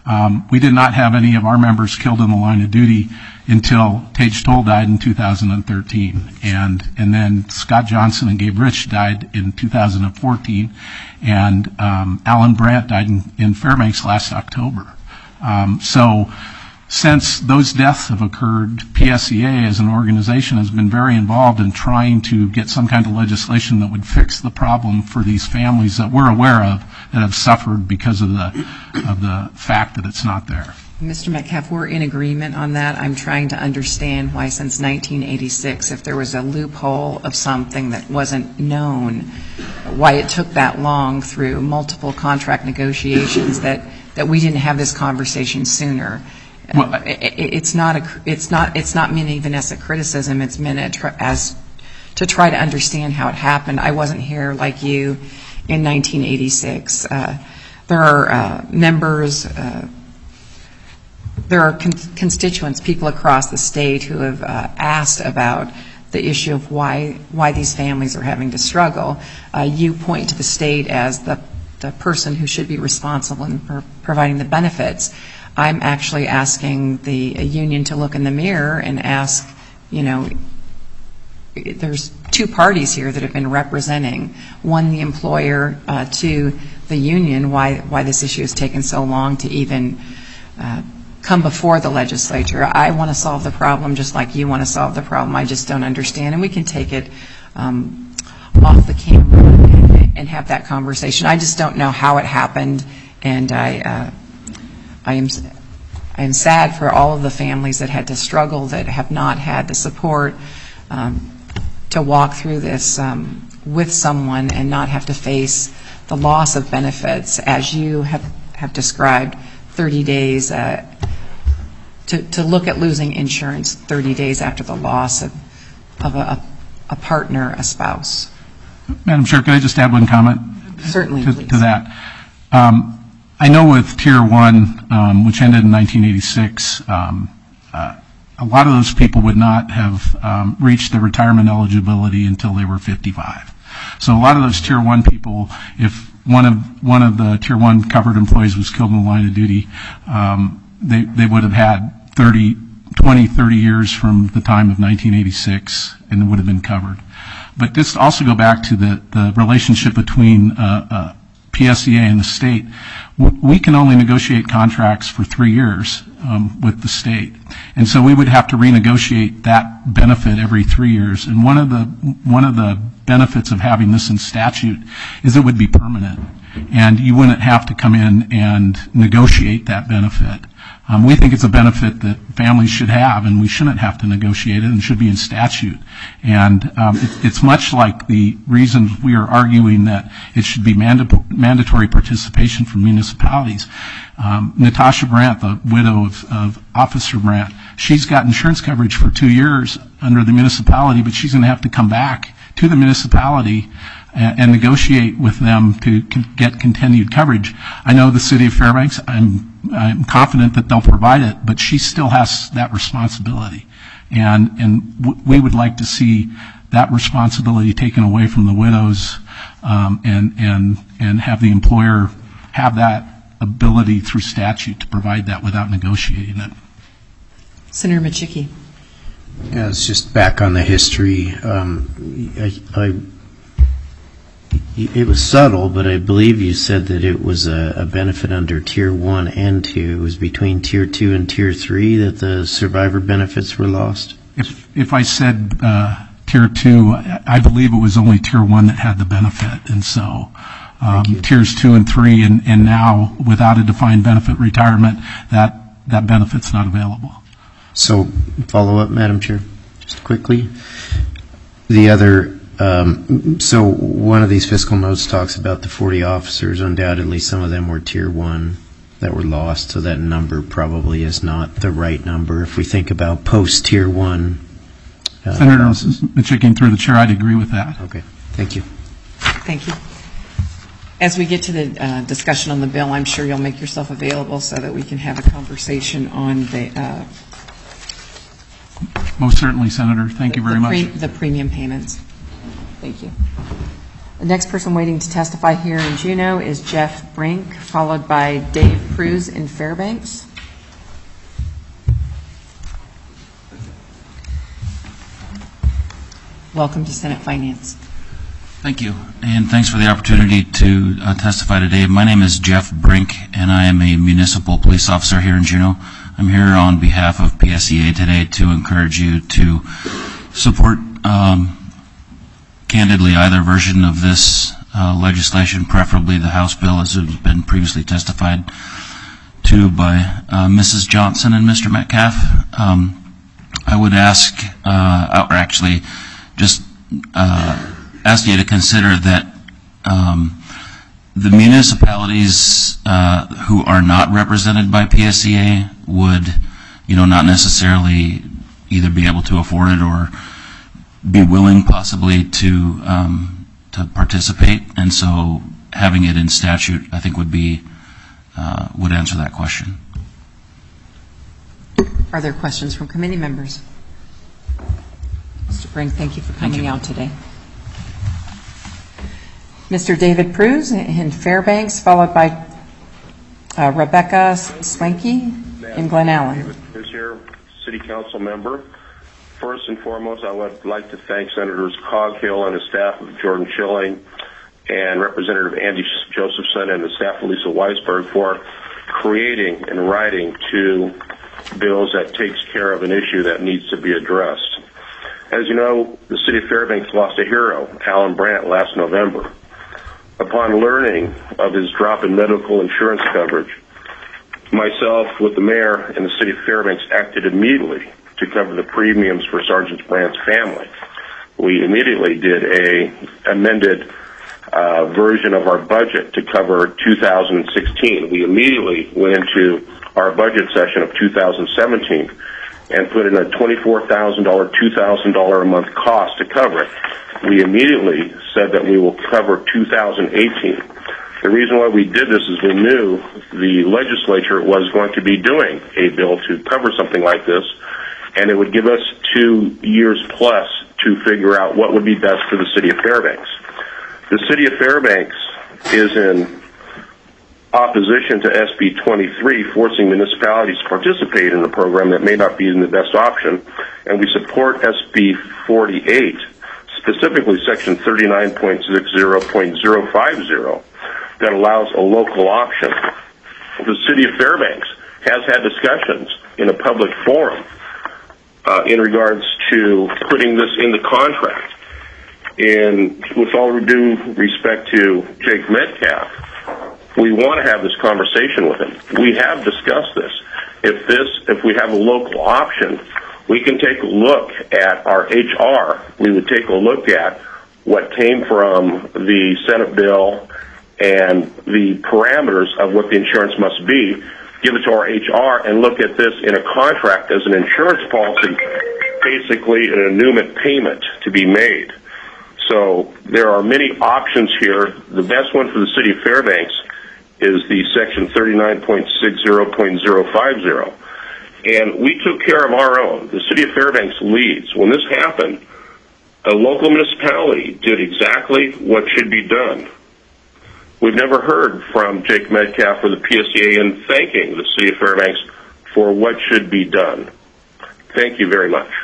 N: Um, we did not have any of our members killed in the line of duty until Tage Toll died in two thousand thirteen. And, and then Scott Johnson and Gabe Rich died in two thousand fourteen. And um, Alan Brandt died in, in Fairbanks last October. Um, so since those deaths have occurred, P S E A as an organization has been very involved in trying to get some kind of legislation that would fix the problem for these families that we're aware of that have suffered because of the of the fact that it's not there.
A: Mister Metcalf, we're in agreement on that. I'm trying to understand why since nineteen eighty-six, if there was a loophole of something that wasn't known, why it took that long through multiple contract negotiations that, that we didn't have this conversation sooner. Well, uh, it, it's not a, it's not, it's not meant even as a criticism. It's meant as to try to understand how it happened. I wasn't here like you in nineteen eighty-six. Uh, there are uh, members, uh, there are con- constituents, people across the state who have uh, asked about the issue of why why these families are having to struggle. Uh, you point to the state as the the person who should be responsible in for providing the benefits. I'm actually asking the union to look in the mirror and ask, you know, there's two parties here that have been representing, one the employer, uh, two the union, why why this issue has taken so long to even uh, come before the legislature. I want to solve the problem just like you want to solve the problem. I just don't understand, and we can take it um, off the camera and, and have that conversation. I just don't know how it happened, and I. Uh, I am I am sad for all of the families that had to struggle, that have not had the support um, to walk through this um, with someone and not have to face the loss of benefits, as you have, have described, thirty days, uh, to, to look at losing insurance thirty days after the loss of, of a, a partner, a spouse.
N: Madam Chair, can I just add one comment?
A: Certainly,
N: to,
A: please.
N: to that? Um, I know with Tier one, um, which ended in nineteen eighty-six, um, uh, a lot of those people would not have um, reached their retirement eligibility until they were fifty-five. So a lot of those Tier one people, if one of one of the Tier one covered employees was killed in the line of duty, um, they, they would have had thirty, twenty, thirty years from the time of nineteen eighty-six and would have been covered. But just also go back to the, the relationship between uh, uh, P S E A and the state. We can only negotiate contracts for three years um, with the state, and so we would have to renegotiate that benefit every three years. And one of the one of the benefits of having this in statute is it would be permanent, and you wouldn't have to come in and negotiate that benefit. Um, we think it's a benefit that families should have, and we shouldn't have to negotiate it, and should be in statute. And um, it, it's much like the reasons we are arguing that it should be manda- mandatory participation from municipalities. Um, Natasha Brandt, the widow of, of Officer Brandt, she's got insurance coverage for two years under the municipality, but she's going to have to come back to the municipality and, and negotiate with them to con- get continued coverage. I know the city of Fairbanks, I'm I'm confident that they'll provide it, but she still has that responsibility. And and w- we would like to see that responsibility taken away from the widows, um, and, and, and have the employer have that ability through statute to provide that without negotiating it.
A: Senator Machicki.
G: Yeah, it's just back on the history. Um, I, I It was subtle, but I believe you said that it was a, a benefit under Tier one and two. It was between Tier two and Tier three that the survivor benefits were lost?
N: If if I said uh, Tier two, I believe it was only Tier one that had the benefit. And so um, Tiers two and three, and, and now without a defined benefit retirement, that, that benefit's not available.
G: So, follow up, Madam Chair, just quickly. The other... Um, so one of these fiscal notes talks about the forty officers. Undoubtedly, some of them were Tier one that were lost, so that number probably is not the right number if we think about post-Tier one. Uh,
N: Senator Machicki, through the chair, I'd agree with that.
G: Okay, thank you.
A: Thank you. As we get to the uh, discussion on the bill, I'm sure you'll make yourself available so that we can have a conversation on the... Uh,
N: Most certainly, Senator. Thank you very
A: the
N: much.
A: Pre- the premium payments. Thank you. The next person waiting to testify here in Juneau is Jeff Brink, followed by Dave Cruz in Fairbanks. Welcome to Senate Finance.
O: Thank you, and thanks for the opportunity to uh, testify today. My name is Jeff Brink, and I am a municipal police officer here in Juneau. I'm here on behalf of P S E A today to encourage you to support um, candidly either version of this uh, legislation, preferably the House bill as has been previously testified to by uh, Missus Johnson and Mister Metcalf. Um, I would ask, uh, or actually just uh, ask you to consider that um, the municipalities uh, who are not represented by P S E A would, you know, not necessarily either be able to afford it or be willing possibly to um, to participate, and so having it in statute, I think, would be uh, would answer that question.
A: Are there questions from committee members? Mister Brink, thank you for coming out today. Mister David Cruz in Fairbanks, followed by uh, Rebecca Swanky in Glen Allen.
P: David Cruz here, City Council member. First and foremost, I would like to thank Senators Coghill and the staff of Jordan Schilling and Representative Andy Josephson and the staff of Lisa Weisberg for creating and writing two bills that takes care of an issue that needs to be addressed. As you know, the City of Fairbanks lost a hero, Alan Brandt, last November. Upon learning of his drop in medical insurance coverage, myself, with the mayor and the City of Fairbanks, acted immediately to cover the premiums for Sergeant Brandt's family. We immediately did a amended uh, version of our budget to cover two thousand sixteen. We immediately went into our budget session of two thousand seventeen and put in a twenty-four thousand dollars, two thousand dollars a month cost to cover it. We immediately said that we will cover two thousand eighteen. The reason why we did this is we knew the legislature was going to be doing a bill to cover something like this, and it would give us two years plus to figure out what would be best for the City of Fairbanks. The City of Fairbanks is in opposition to S B twenty-three, forcing municipalities to participate in a program that may not be the best option, and we support S B forty-eight, specifically Section thirty-nine point six zero point zero five zero, that allows a local option. The City of Fairbanks has had discussions in a public forum uh, in regards to putting this in the contract. And with all due respect to Jake Metcalf, we want to have this conversation with him. We have discussed this. If this, if we have a local option, we can take a look at our H R. We would take a look at what came from the Senate bill and the parameters of what the insurance must be, give it to our H R, and look at this in a contract as an insurance policy, basically an annulment payment to be made. So there are many options here. The best one for the City of Fairbanks is the Section thirty-nine point six zero point zero five zero. And we took care of our own. The City of Fairbanks leads. When this happened, a local municipality did exactly what should be done. We've never heard from Jake Metcalf or the P S E A in thanking the City of Fairbanks for what should be done. Thank you very much.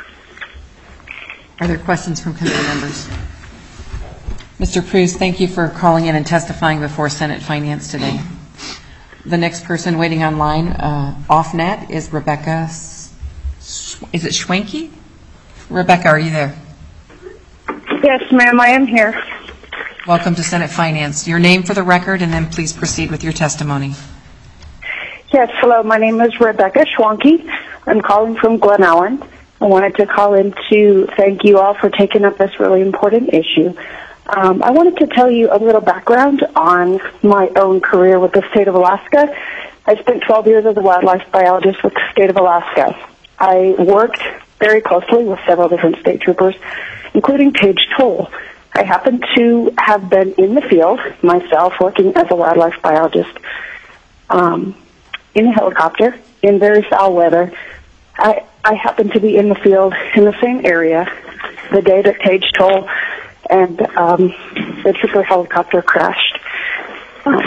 A: Are there questions from committee members? Mister Cruz, thank you for calling in and testifying before Senate Finance today. The next person waiting online, uh, off net, is Rebecca. S- is it Schwenke? Rebecca, are you there?
Q: Yes, ma'am, I am here.
A: Welcome to Senate Finance. Your name for the record, and then please proceed with your testimony.
Q: Yes, hello, my name is Rebecca Schwanke. I'm calling from Glen Allen. I wanted to call in to thank you all for taking up this really important issue. Um, I wanted to tell you a little background on my own career with the state of Alaska. I spent twelve years as a wildlife biologist with the state of Alaska. I worked very closely with several different state troopers, including Paige Toll. I happen to have been in the field myself, working as a wildlife biologist um, in a helicopter in very foul weather. I, I happened to be in the field in the same area the day that Paige Toll and um, the trooper helicopter crashed. Um,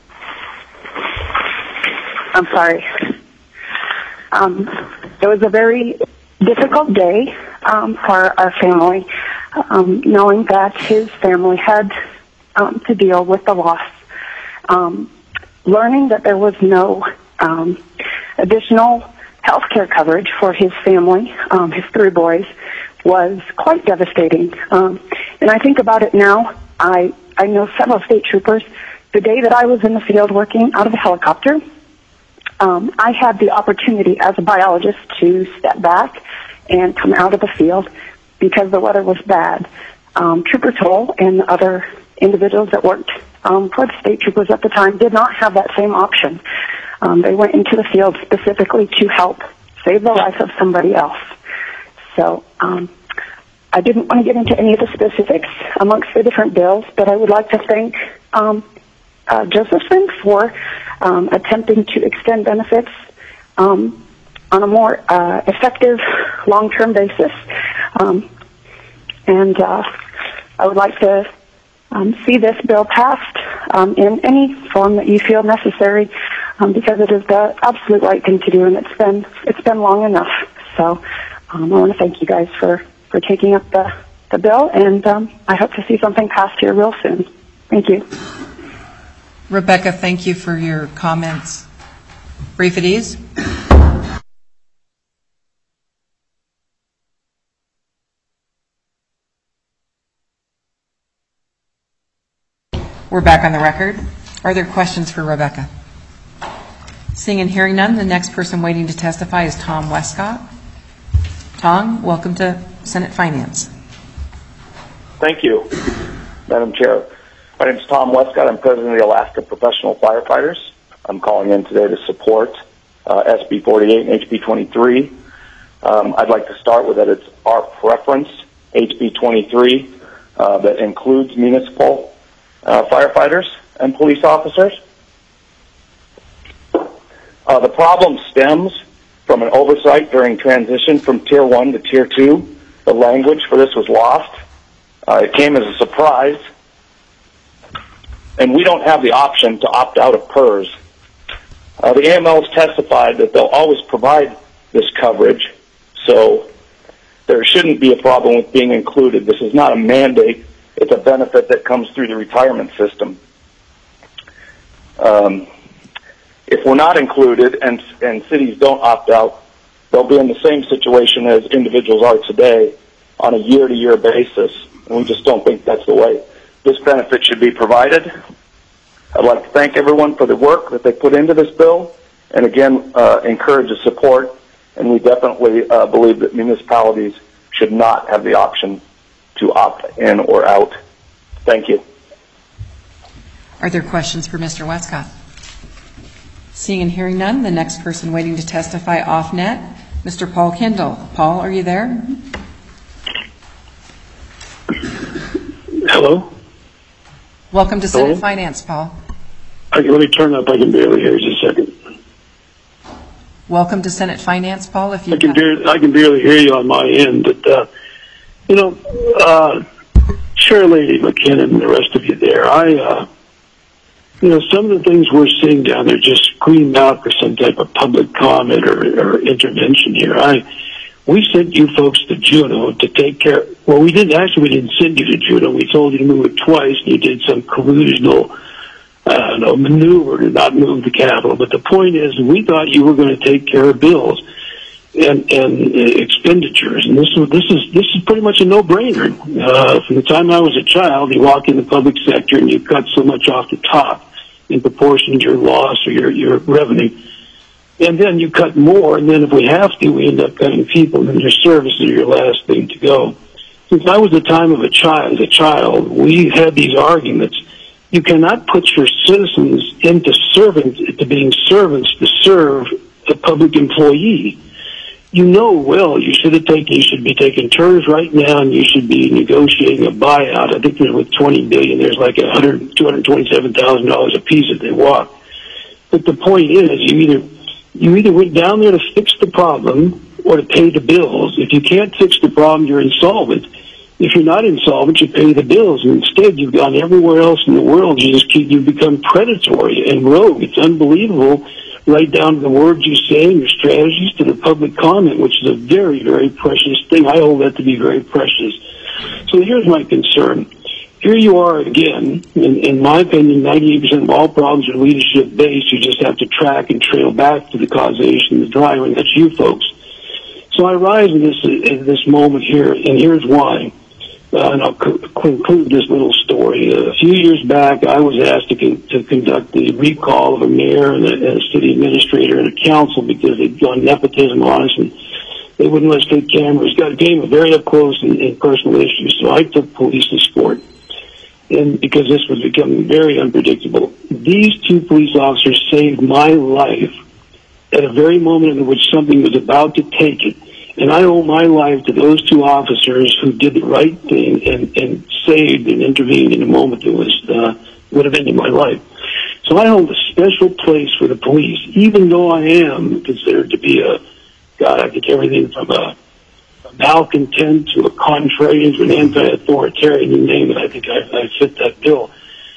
Q: I'm sorry. Um, it was a very difficult day um, for our family, um, knowing that his family had um, to deal with the loss. Um, learning that there was no um, additional health care coverage for his family, um, his three boys, was quite devastating. Um, and I think about it now. I, I know several state troopers. The day that I was in the field working out of a helicopter, um, I had the opportunity as a biologist to step back and come out of the field because the weather was bad. Um, Trooper Toll and the other individuals that worked um, for the state troopers at the time did not have that same option. Um, they went into the field specifically to help save the life of somebody else. So um, I didn't want to get into any of the specifics amongst the different bills, but I would like to thank um, uh, Josephson for um, attempting to extend benefits um, on a more uh, effective long-term basis. Um, and uh, I would like to um, see this bill passed um, in any form that you feel necessary, um, because it is the absolute right thing to do, and it's been it's been long enough. So um, I want to thank you guys for, for taking up the, the bill, and um, I hope to see something passed here real soon. Thank you.
A: Rebecca, thank you for your comments. Brief at ease. We're back on the record. Are there questions for Rebecca? Seeing and hearing none, the next person waiting to testify is Tom Westcott. Tom, welcome to Senate Finance.
R: Thank you, Madam Chair. My name is Tom Westcott. I'm president of the Alaska Professional Firefighters. I'm calling in today to support uh, S B forty-eight and H B twenty-three. Um, I'd like to start with that it's our preference, H B twenty-three, uh, that includes municipal uh, firefighters and police officers. Uh, the problem stems from an oversight during transition from Tier one to Tier two. The language for this was lost. Uh, it came as a surprise. And we don't have the option to opt out of P E R S. Uh, the A M Ls testified that they'll always provide this coverage, so there shouldn't be a problem with being included. This is not a mandate. It's a benefit that comes through the retirement system. Um, if we're not included and, and cities don't opt out, they'll be in the same situation as individuals are today on a year-to-year basis, and we just don't think that's the way this benefit should be provided. I'd like to thank everyone for the work that they put into this bill, and again, uh, encourage the support, and we definitely uh, believe that municipalities should not have the option to opt in or out. Thank you.
A: Are there questions for Mister Westcott? Seeing and hearing none, the next person waiting to testify off net, Mister Paul Kendall. Paul, are you there?
S: Hello?
A: Welcome to Senate
S: Hello?
A: Finance, Paul.
S: I can, let me turn up. I can barely hear you. Just a second.
A: Welcome to Senate Finance, Paul. If you
S: I can barely, I can barely hear you on my end, but uh, you know, uh, Chair Lady McKinnon and the rest of you there. I, uh, you know, some of the things we're seeing down there just scream out for some type of public comment or, or intervention here. I. We sent you folks to Juneau to take care. Well, we didn't actually. We didn't send you to Juneau. We told you to move it twice, and you did some collusional, I don't know, maneuver to not move the Capitol. But the point is, we thought you were going to take care of bills and and uh, expenditures, and this was this is this is pretty much a no-brainer. Uh, from the time I was a child, you walk in the public sector and you cut so much off the top in proportion to your loss or your your revenue. And then you cut more, and then if we have to, we end up cutting people, and your services are your last thing to go. Since I was the time of a child, as a child, we had these arguments. You cannot put your citizens into servants, into being servants to serve a public employee. You know well you should have taken, you should be taking turns right now, and you should be negotiating a buyout. I think there's with twenty billion, there's like a hundred, two hundred twenty-seven thousand dollars a piece if they walk. But the point is, you either You either went down there to fix the problem or to pay the bills. If you can't fix the problem, you're insolvent. If you're not insolvent, you pay the bills. And instead, you've gone everywhere else in the world. You just keep, you become predatory and rogue. It's unbelievable, right down to the words you say and your strategies to the public comment, which is a very, very precious thing. I hold that to be very precious. So here's my concern. Here you are again. In, in my opinion, ninety-eight percent of all problems are leadership-based. You just have to track and trail back to the causation, the driver, and that's you folks. So I rise in this, in this moment here, and here's why. Uh, and I'll co- conclude this little story. Uh, a few years back, I was asked to, con- to conduct the recall of a mayor and a, and a city administrator and a council because they'd gone nepotism on us, and they wouldn't let us take cameras. Got a game of very up close and, and personal issues, so I took police to sport. And because this was becoming very unpredictable, these two police officers saved my life at a very moment in which something was about to take it. And I owe my life to those two officers who did the right thing and, and saved and intervened in a moment that was uh, would have ended my life. So I hold a special place for the police, even though I am considered to be a, God, I think everything from a, a malcontent to a contrarian to an anti-authoritarian, you name it, I think I, I fit that bill.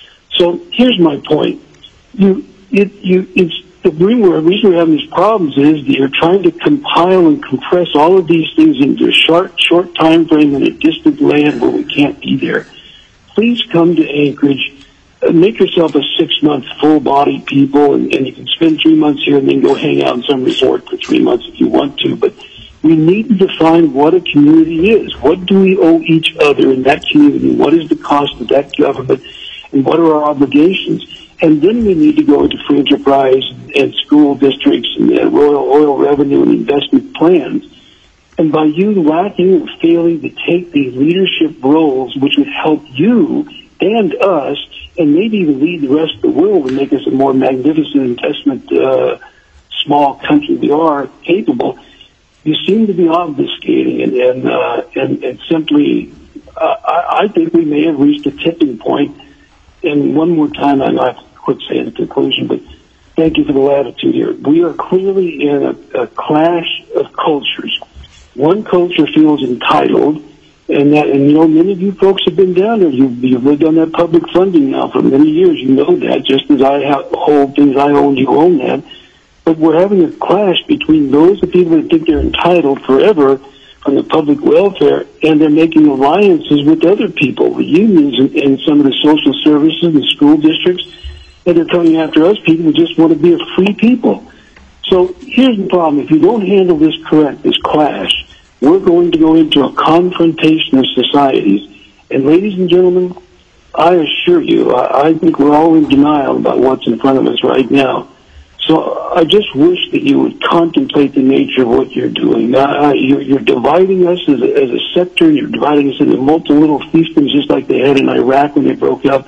S: So here's my point. You, it, you, it's, The reason we're having these problems is that you're trying to compile and compress all of these things into a short, short time frame in a distant land where we can't be there. Please come to Anchorage. Uh, make yourself a six-month full-bodied people, and, and you can spend three months here and then go hang out in some resort for three months if you want to. But we need to define what a community is. What do we owe each other in that community? What is the cost of that government? And what are our obligations? And then we need to go into free enterprise and school districts and uh, royal oil revenue and investment plans. And by you lacking or failing to take these leadership roles, which would help you and us, and maybe even lead the rest of the world and make us a more magnificent investment, uh, small country we are capable, you seem to be obfuscating and and uh, and, and simply, uh, I, I think we may have reached a tipping point. And one more time, I'm not quick saying the conclusion, but thank you for the latitude here. We are clearly in a, a clash of cultures. One culture feels entitled, and that, and you know, many of you folks have been down there. You've, you've lived on that public funding now for many years. You know that, just as I have, hold things I own, you own that. But we're having a clash between those the people that think they're entitled forever from the public welfare, and they're making alliances with other people, the unions and, and some of the social services and school districts, and they're coming after us people who just want to be a free people. So here's the problem. If you don't handle this correct, this clash, we're going to go into a confrontation of societies. And ladies and gentlemen, I assure you, I, I think we're all in denial about what's in front of us right now. So I just wish that you would contemplate the nature of what you're doing. Uh, you're, you're dividing us as a, as a sector, and you're dividing us into multiple little fiefdoms just like they had in Iraq when they broke up.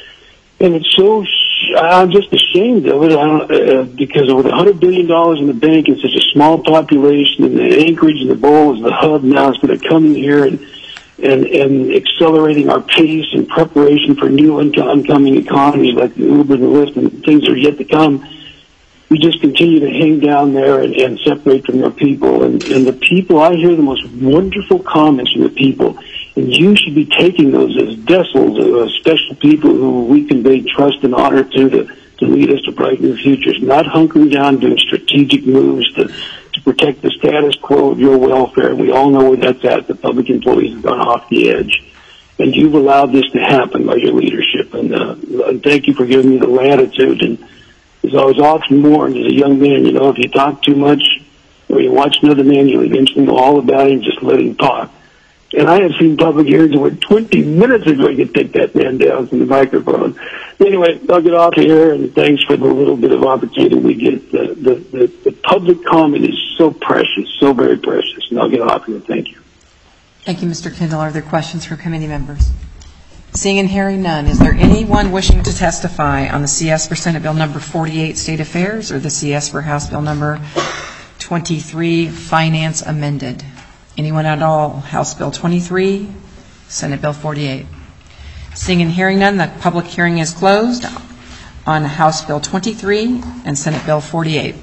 S: And it's so, sh- I'm just ashamed of it I don't, uh, because with one hundred billion dollars in the bank and such a small population, and the Anchorage and the Bowl is the hub now, it's going to come in here and, and, and accelerating our pace in preparation for new incoming economies like the Uber and the Lyft and things that are yet to come. We just continue to hang down there and, and separate from our people. And, and the people, I hear the most wonderful comments from the people. And you should be taking those as vessels, uh, special people who we convey trust and honor to, to to lead us to bright new futures, not hunkering down doing strategic moves to, to protect the status quo of your welfare. We all know where that's at. The public employees have gone off the edge. And you've allowed this to happen by your leadership. And, uh, and thank you for giving me the latitude. And as I was often warned as a young man, you know, if you talk too much or you watch another man, you'll eventually know all about him, just let him talk. And I have seen public hearings where twenty minutes ago you could take that man down from the microphone. Anyway, I'll get off here, and thanks for the little bit of opportunity we get. The, the, the, the public comment is so precious, so very precious, and I'll get off here. Thank you.
A: Thank you, Mister Kendall. Are there questions for committee members? Seeing and hearing none, is there anyone wishing to testify on the C S for Senate Bill number forty-eight, State Affairs, or the C S for House Bill number twenty-three, Finance Amended? Anyone at all? House Bill twenty-three, Senate Bill forty-eight. Seeing and hearing none, the public hearing is closed on House Bill twenty-three and Senate Bill forty-eight.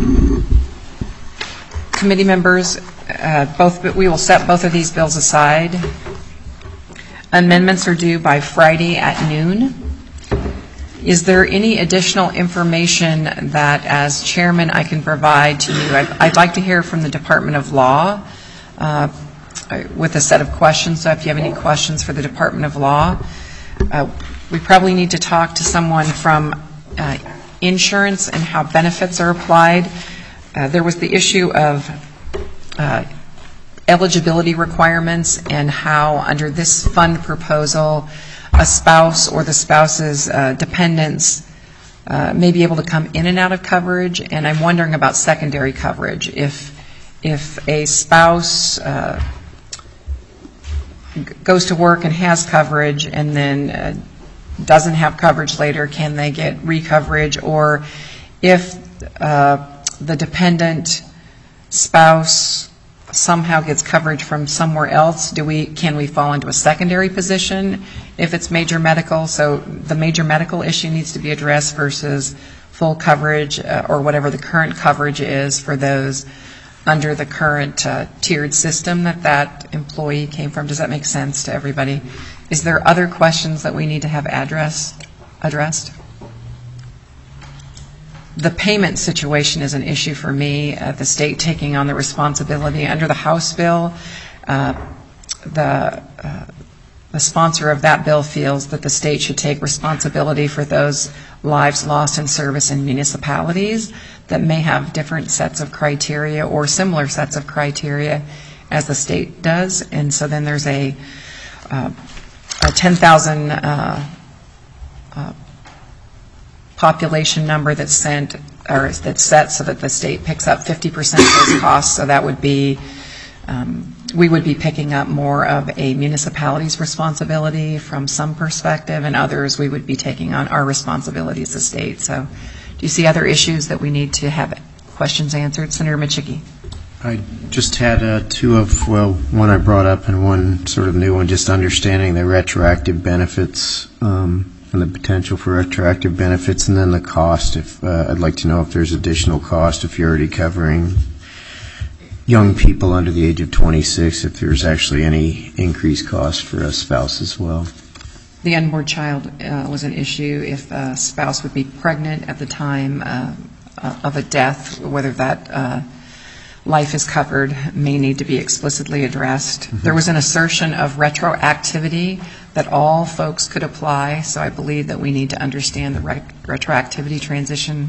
A: Committee members, uh, both we will set both of these bills aside. Amendments are due by Friday at noon. Is there any additional information that, as chairman, I can provide to you? I'd, I'd like to hear from the Department of Law uh, with a set of questions. So if you have any questions for the Department of Law, uh, we probably need to talk to someone from uh, insurance and how benefits are applied. Uh, there was the issue of uh, eligibility requirements and how, under this fund proposal, a spouse or the spouse's uh, dependents uh, may be able to come in and out of coverage. And I'm wondering about secondary coverage. If if a spouse uh, g- goes to work and has coverage and then uh, doesn't have coverage later, can they get recoverage? Or if uh, the dependent spouse somehow gets coverage from somewhere else, do we can we fall into a secondary position if it's major medical? So the major medical issue needs to be addressed versus full coverage uh, or whatever the current coverage is for those under the current uh, tiered system that that employee came from. Does that make sense to everybody? Is there other questions that we need to have address, addressed? The payment situation is an issue for me, uh, the state taking on the responsibility. Under the House bill, uh, the, uh, the sponsor of that bill feels that the state should take responsibility for those lives lost in service in municipalities that may have different sets of criteria or similar sets of criteria as the state does. And so then there's a, uh, a ten thousand uh, uh, population number that's sent or that's set so that the state picks up fifty percent of those costs. So that would be, um, we would be picking up more of a municipality's responsibility from some perspective, and others we would be taking on our responsibility as a state. So do you see other issues that we need to have questions answered? Senator Michicki.
G: I just had uh, two of, well, one I brought up and one sort of new one, just understanding the retroactive benefits um, and the potential for retroactive benefits, and then the cost. If uh, I'd like to know if there's additional cost if you're already covering young people under the age of twenty-six, if there's actually any increased cost for a spouse as well.
A: The unborn child uh, was an issue. If a spouse would be pregnant at the time uh, of a death, whether that uh, life is covered may need to be explicitly addressed. Mm-hmm. There was an assertion of retroactivity that all folks could apply, so I believe that we need to understand the re- retroactivity transition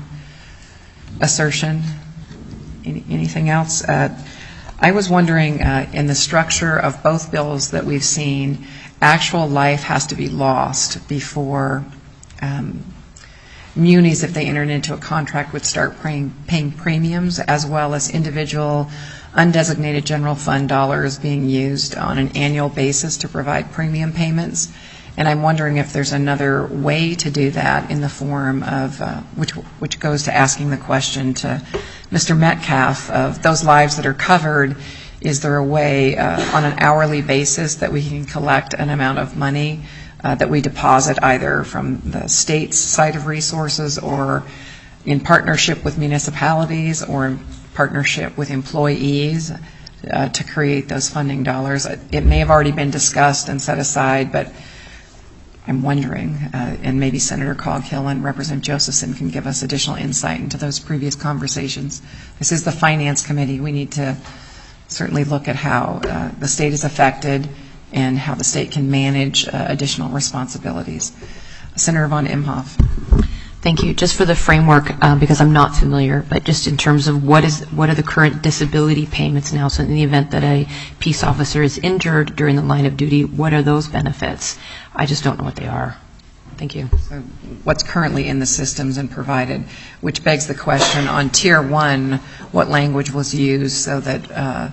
A: assertion. Any, anything else? Uh, I was wondering, uh, in the structure of both bills that we've seen, actual life has to be lost before um, munis, if they entered into a contract, would start paying, paying premiums, as well as individual undesignated general fund dollars being used on an annual basis to provide premium payments. And I'm wondering if there's another way to do that in the form of, uh, which which goes to asking the question to Mister Metcalf of those lives that are covered, is there a way uh, on an hourly basis that we can collect an amount of money uh, that we deposit either from the state's side of resources or in partnership with municipalities or in partnership with employees uh, to create those funding dollars? It may have already been discussed and set aside, but I'm wondering, uh, and maybe Senator Coghill and Representative Josephson can give us additional insight into those previous conversations. This is the Finance Committee. We need to certainly look at how uh, the state is affected and how the state can manage uh, additional responsibilities. Senator von Imhoff.
I: Thank you. Just for the framework, uh, because I'm not familiar, but just in terms of what is what are the current disability payments now? So in the event that a peace officer is injured during the line of duty, what are those benefits? I just don't know what they are. Thank you.
A: So what's currently in the systems and provided, which begs the question on tier one, what language was used so that uh,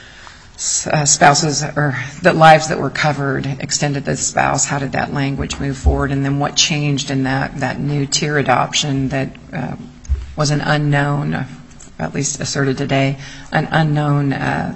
A: Uh, spouses or the lives that were covered extended to the spouse, how did that language move forward, and then what changed in that, that new tier adoption that uh, was an unknown, at least asserted today, an unknown uh,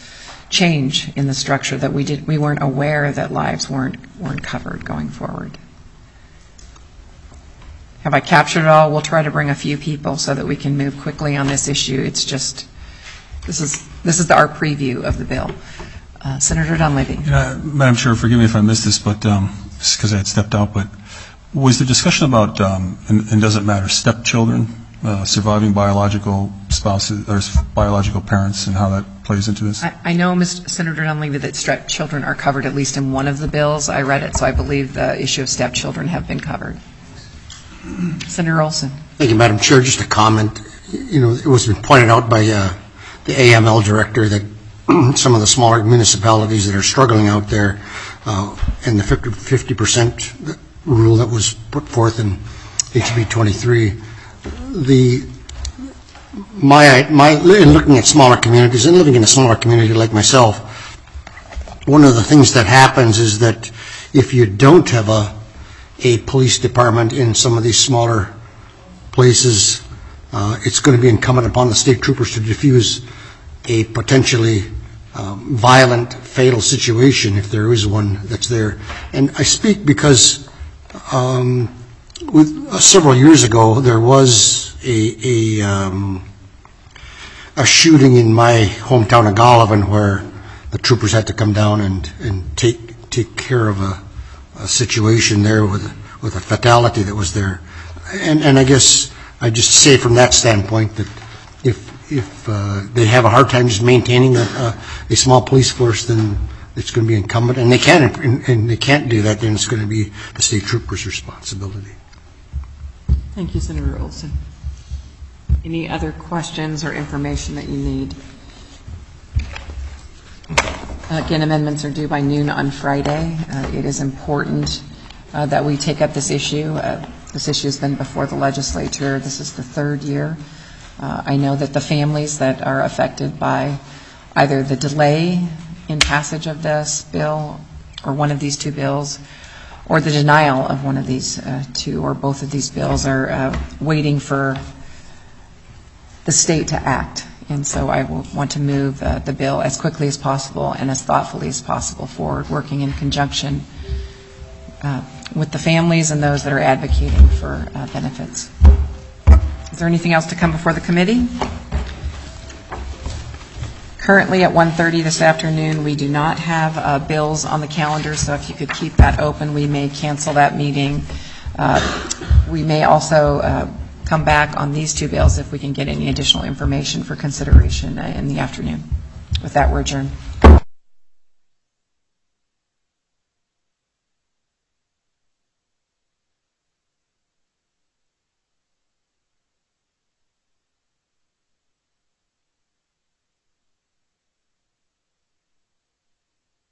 A: change in the structure that we did we weren't aware that lives weren't weren't covered going forward. have I captured it all? We'll try to bring a few people so that we can move quickly on this issue. It's just, this is this is our preview of the bill. Uh, Senator Dunleavy.
H: Uh, Madam Chair, forgive me if I missed this, but um, just because I had stepped out, but was the discussion about, um, and, and does it matter, stepchildren, uh, surviving biological spouses, or biological parents, and how that plays into this?
A: I, I know, Mister Senator Dunleavy, that stepchildren are covered at least in one of the bills. I read it, so I believe the issue of stepchildren have been covered. Senator Olson.
B: Thank you, Madam Chair. Just a comment. You know, it was pointed out by uh, the A M L director that some of the smaller municipalities that are struggling out there, uh, and the fifty percent rule that was put forth in H B twenty-three, the my my in looking at smaller communities and living in a smaller community like myself, one of the things that happens is that if you don't have a a police department in some of these smaller places, uh, it's going to be incumbent upon the state troopers to defuse a potentially um, violent, fatal situation if there is one that's there. And I speak because um, with, uh, several years ago there was a a, um, a shooting in my hometown of Golovin where the troopers had to come down and, and take take care of a a situation there with with a fatality that was there, and and I guess I just say from that standpoint that if if uh, they have a hard time just maintaining a, a, a small police force, then it's going to be incumbent, and they can't and, and they can't do that. Then it's going to be the state troopers' responsibility.
A: Thank you, Senator Olson. Any other questions or information that you need? Again, amendments are due by noon on Friday. Uh, it is important uh, that we take up this issue. Uh, this issue has been before the legislature. This is the third year. Uh, I know that the families that are affected by either the delay in passage of this bill or one of these two bills or the denial of one of these uh, two or both of these bills are uh, waiting for the state to act. And so I will want to move uh, the bill as quickly as possible and as thoughtfully as possible forward, working in conjunction uh, with the families and those that are advocating for uh, benefits. Is there anything else to come before the committee? Currently at one thirty this afternoon, we do not have uh, bills on the calendar, so if you could keep that open, we may cancel that meeting. Uh, we may also uh, come back on these two bills if we can get any additional information for consideration uh, in the afternoon. With that, we're adjourned.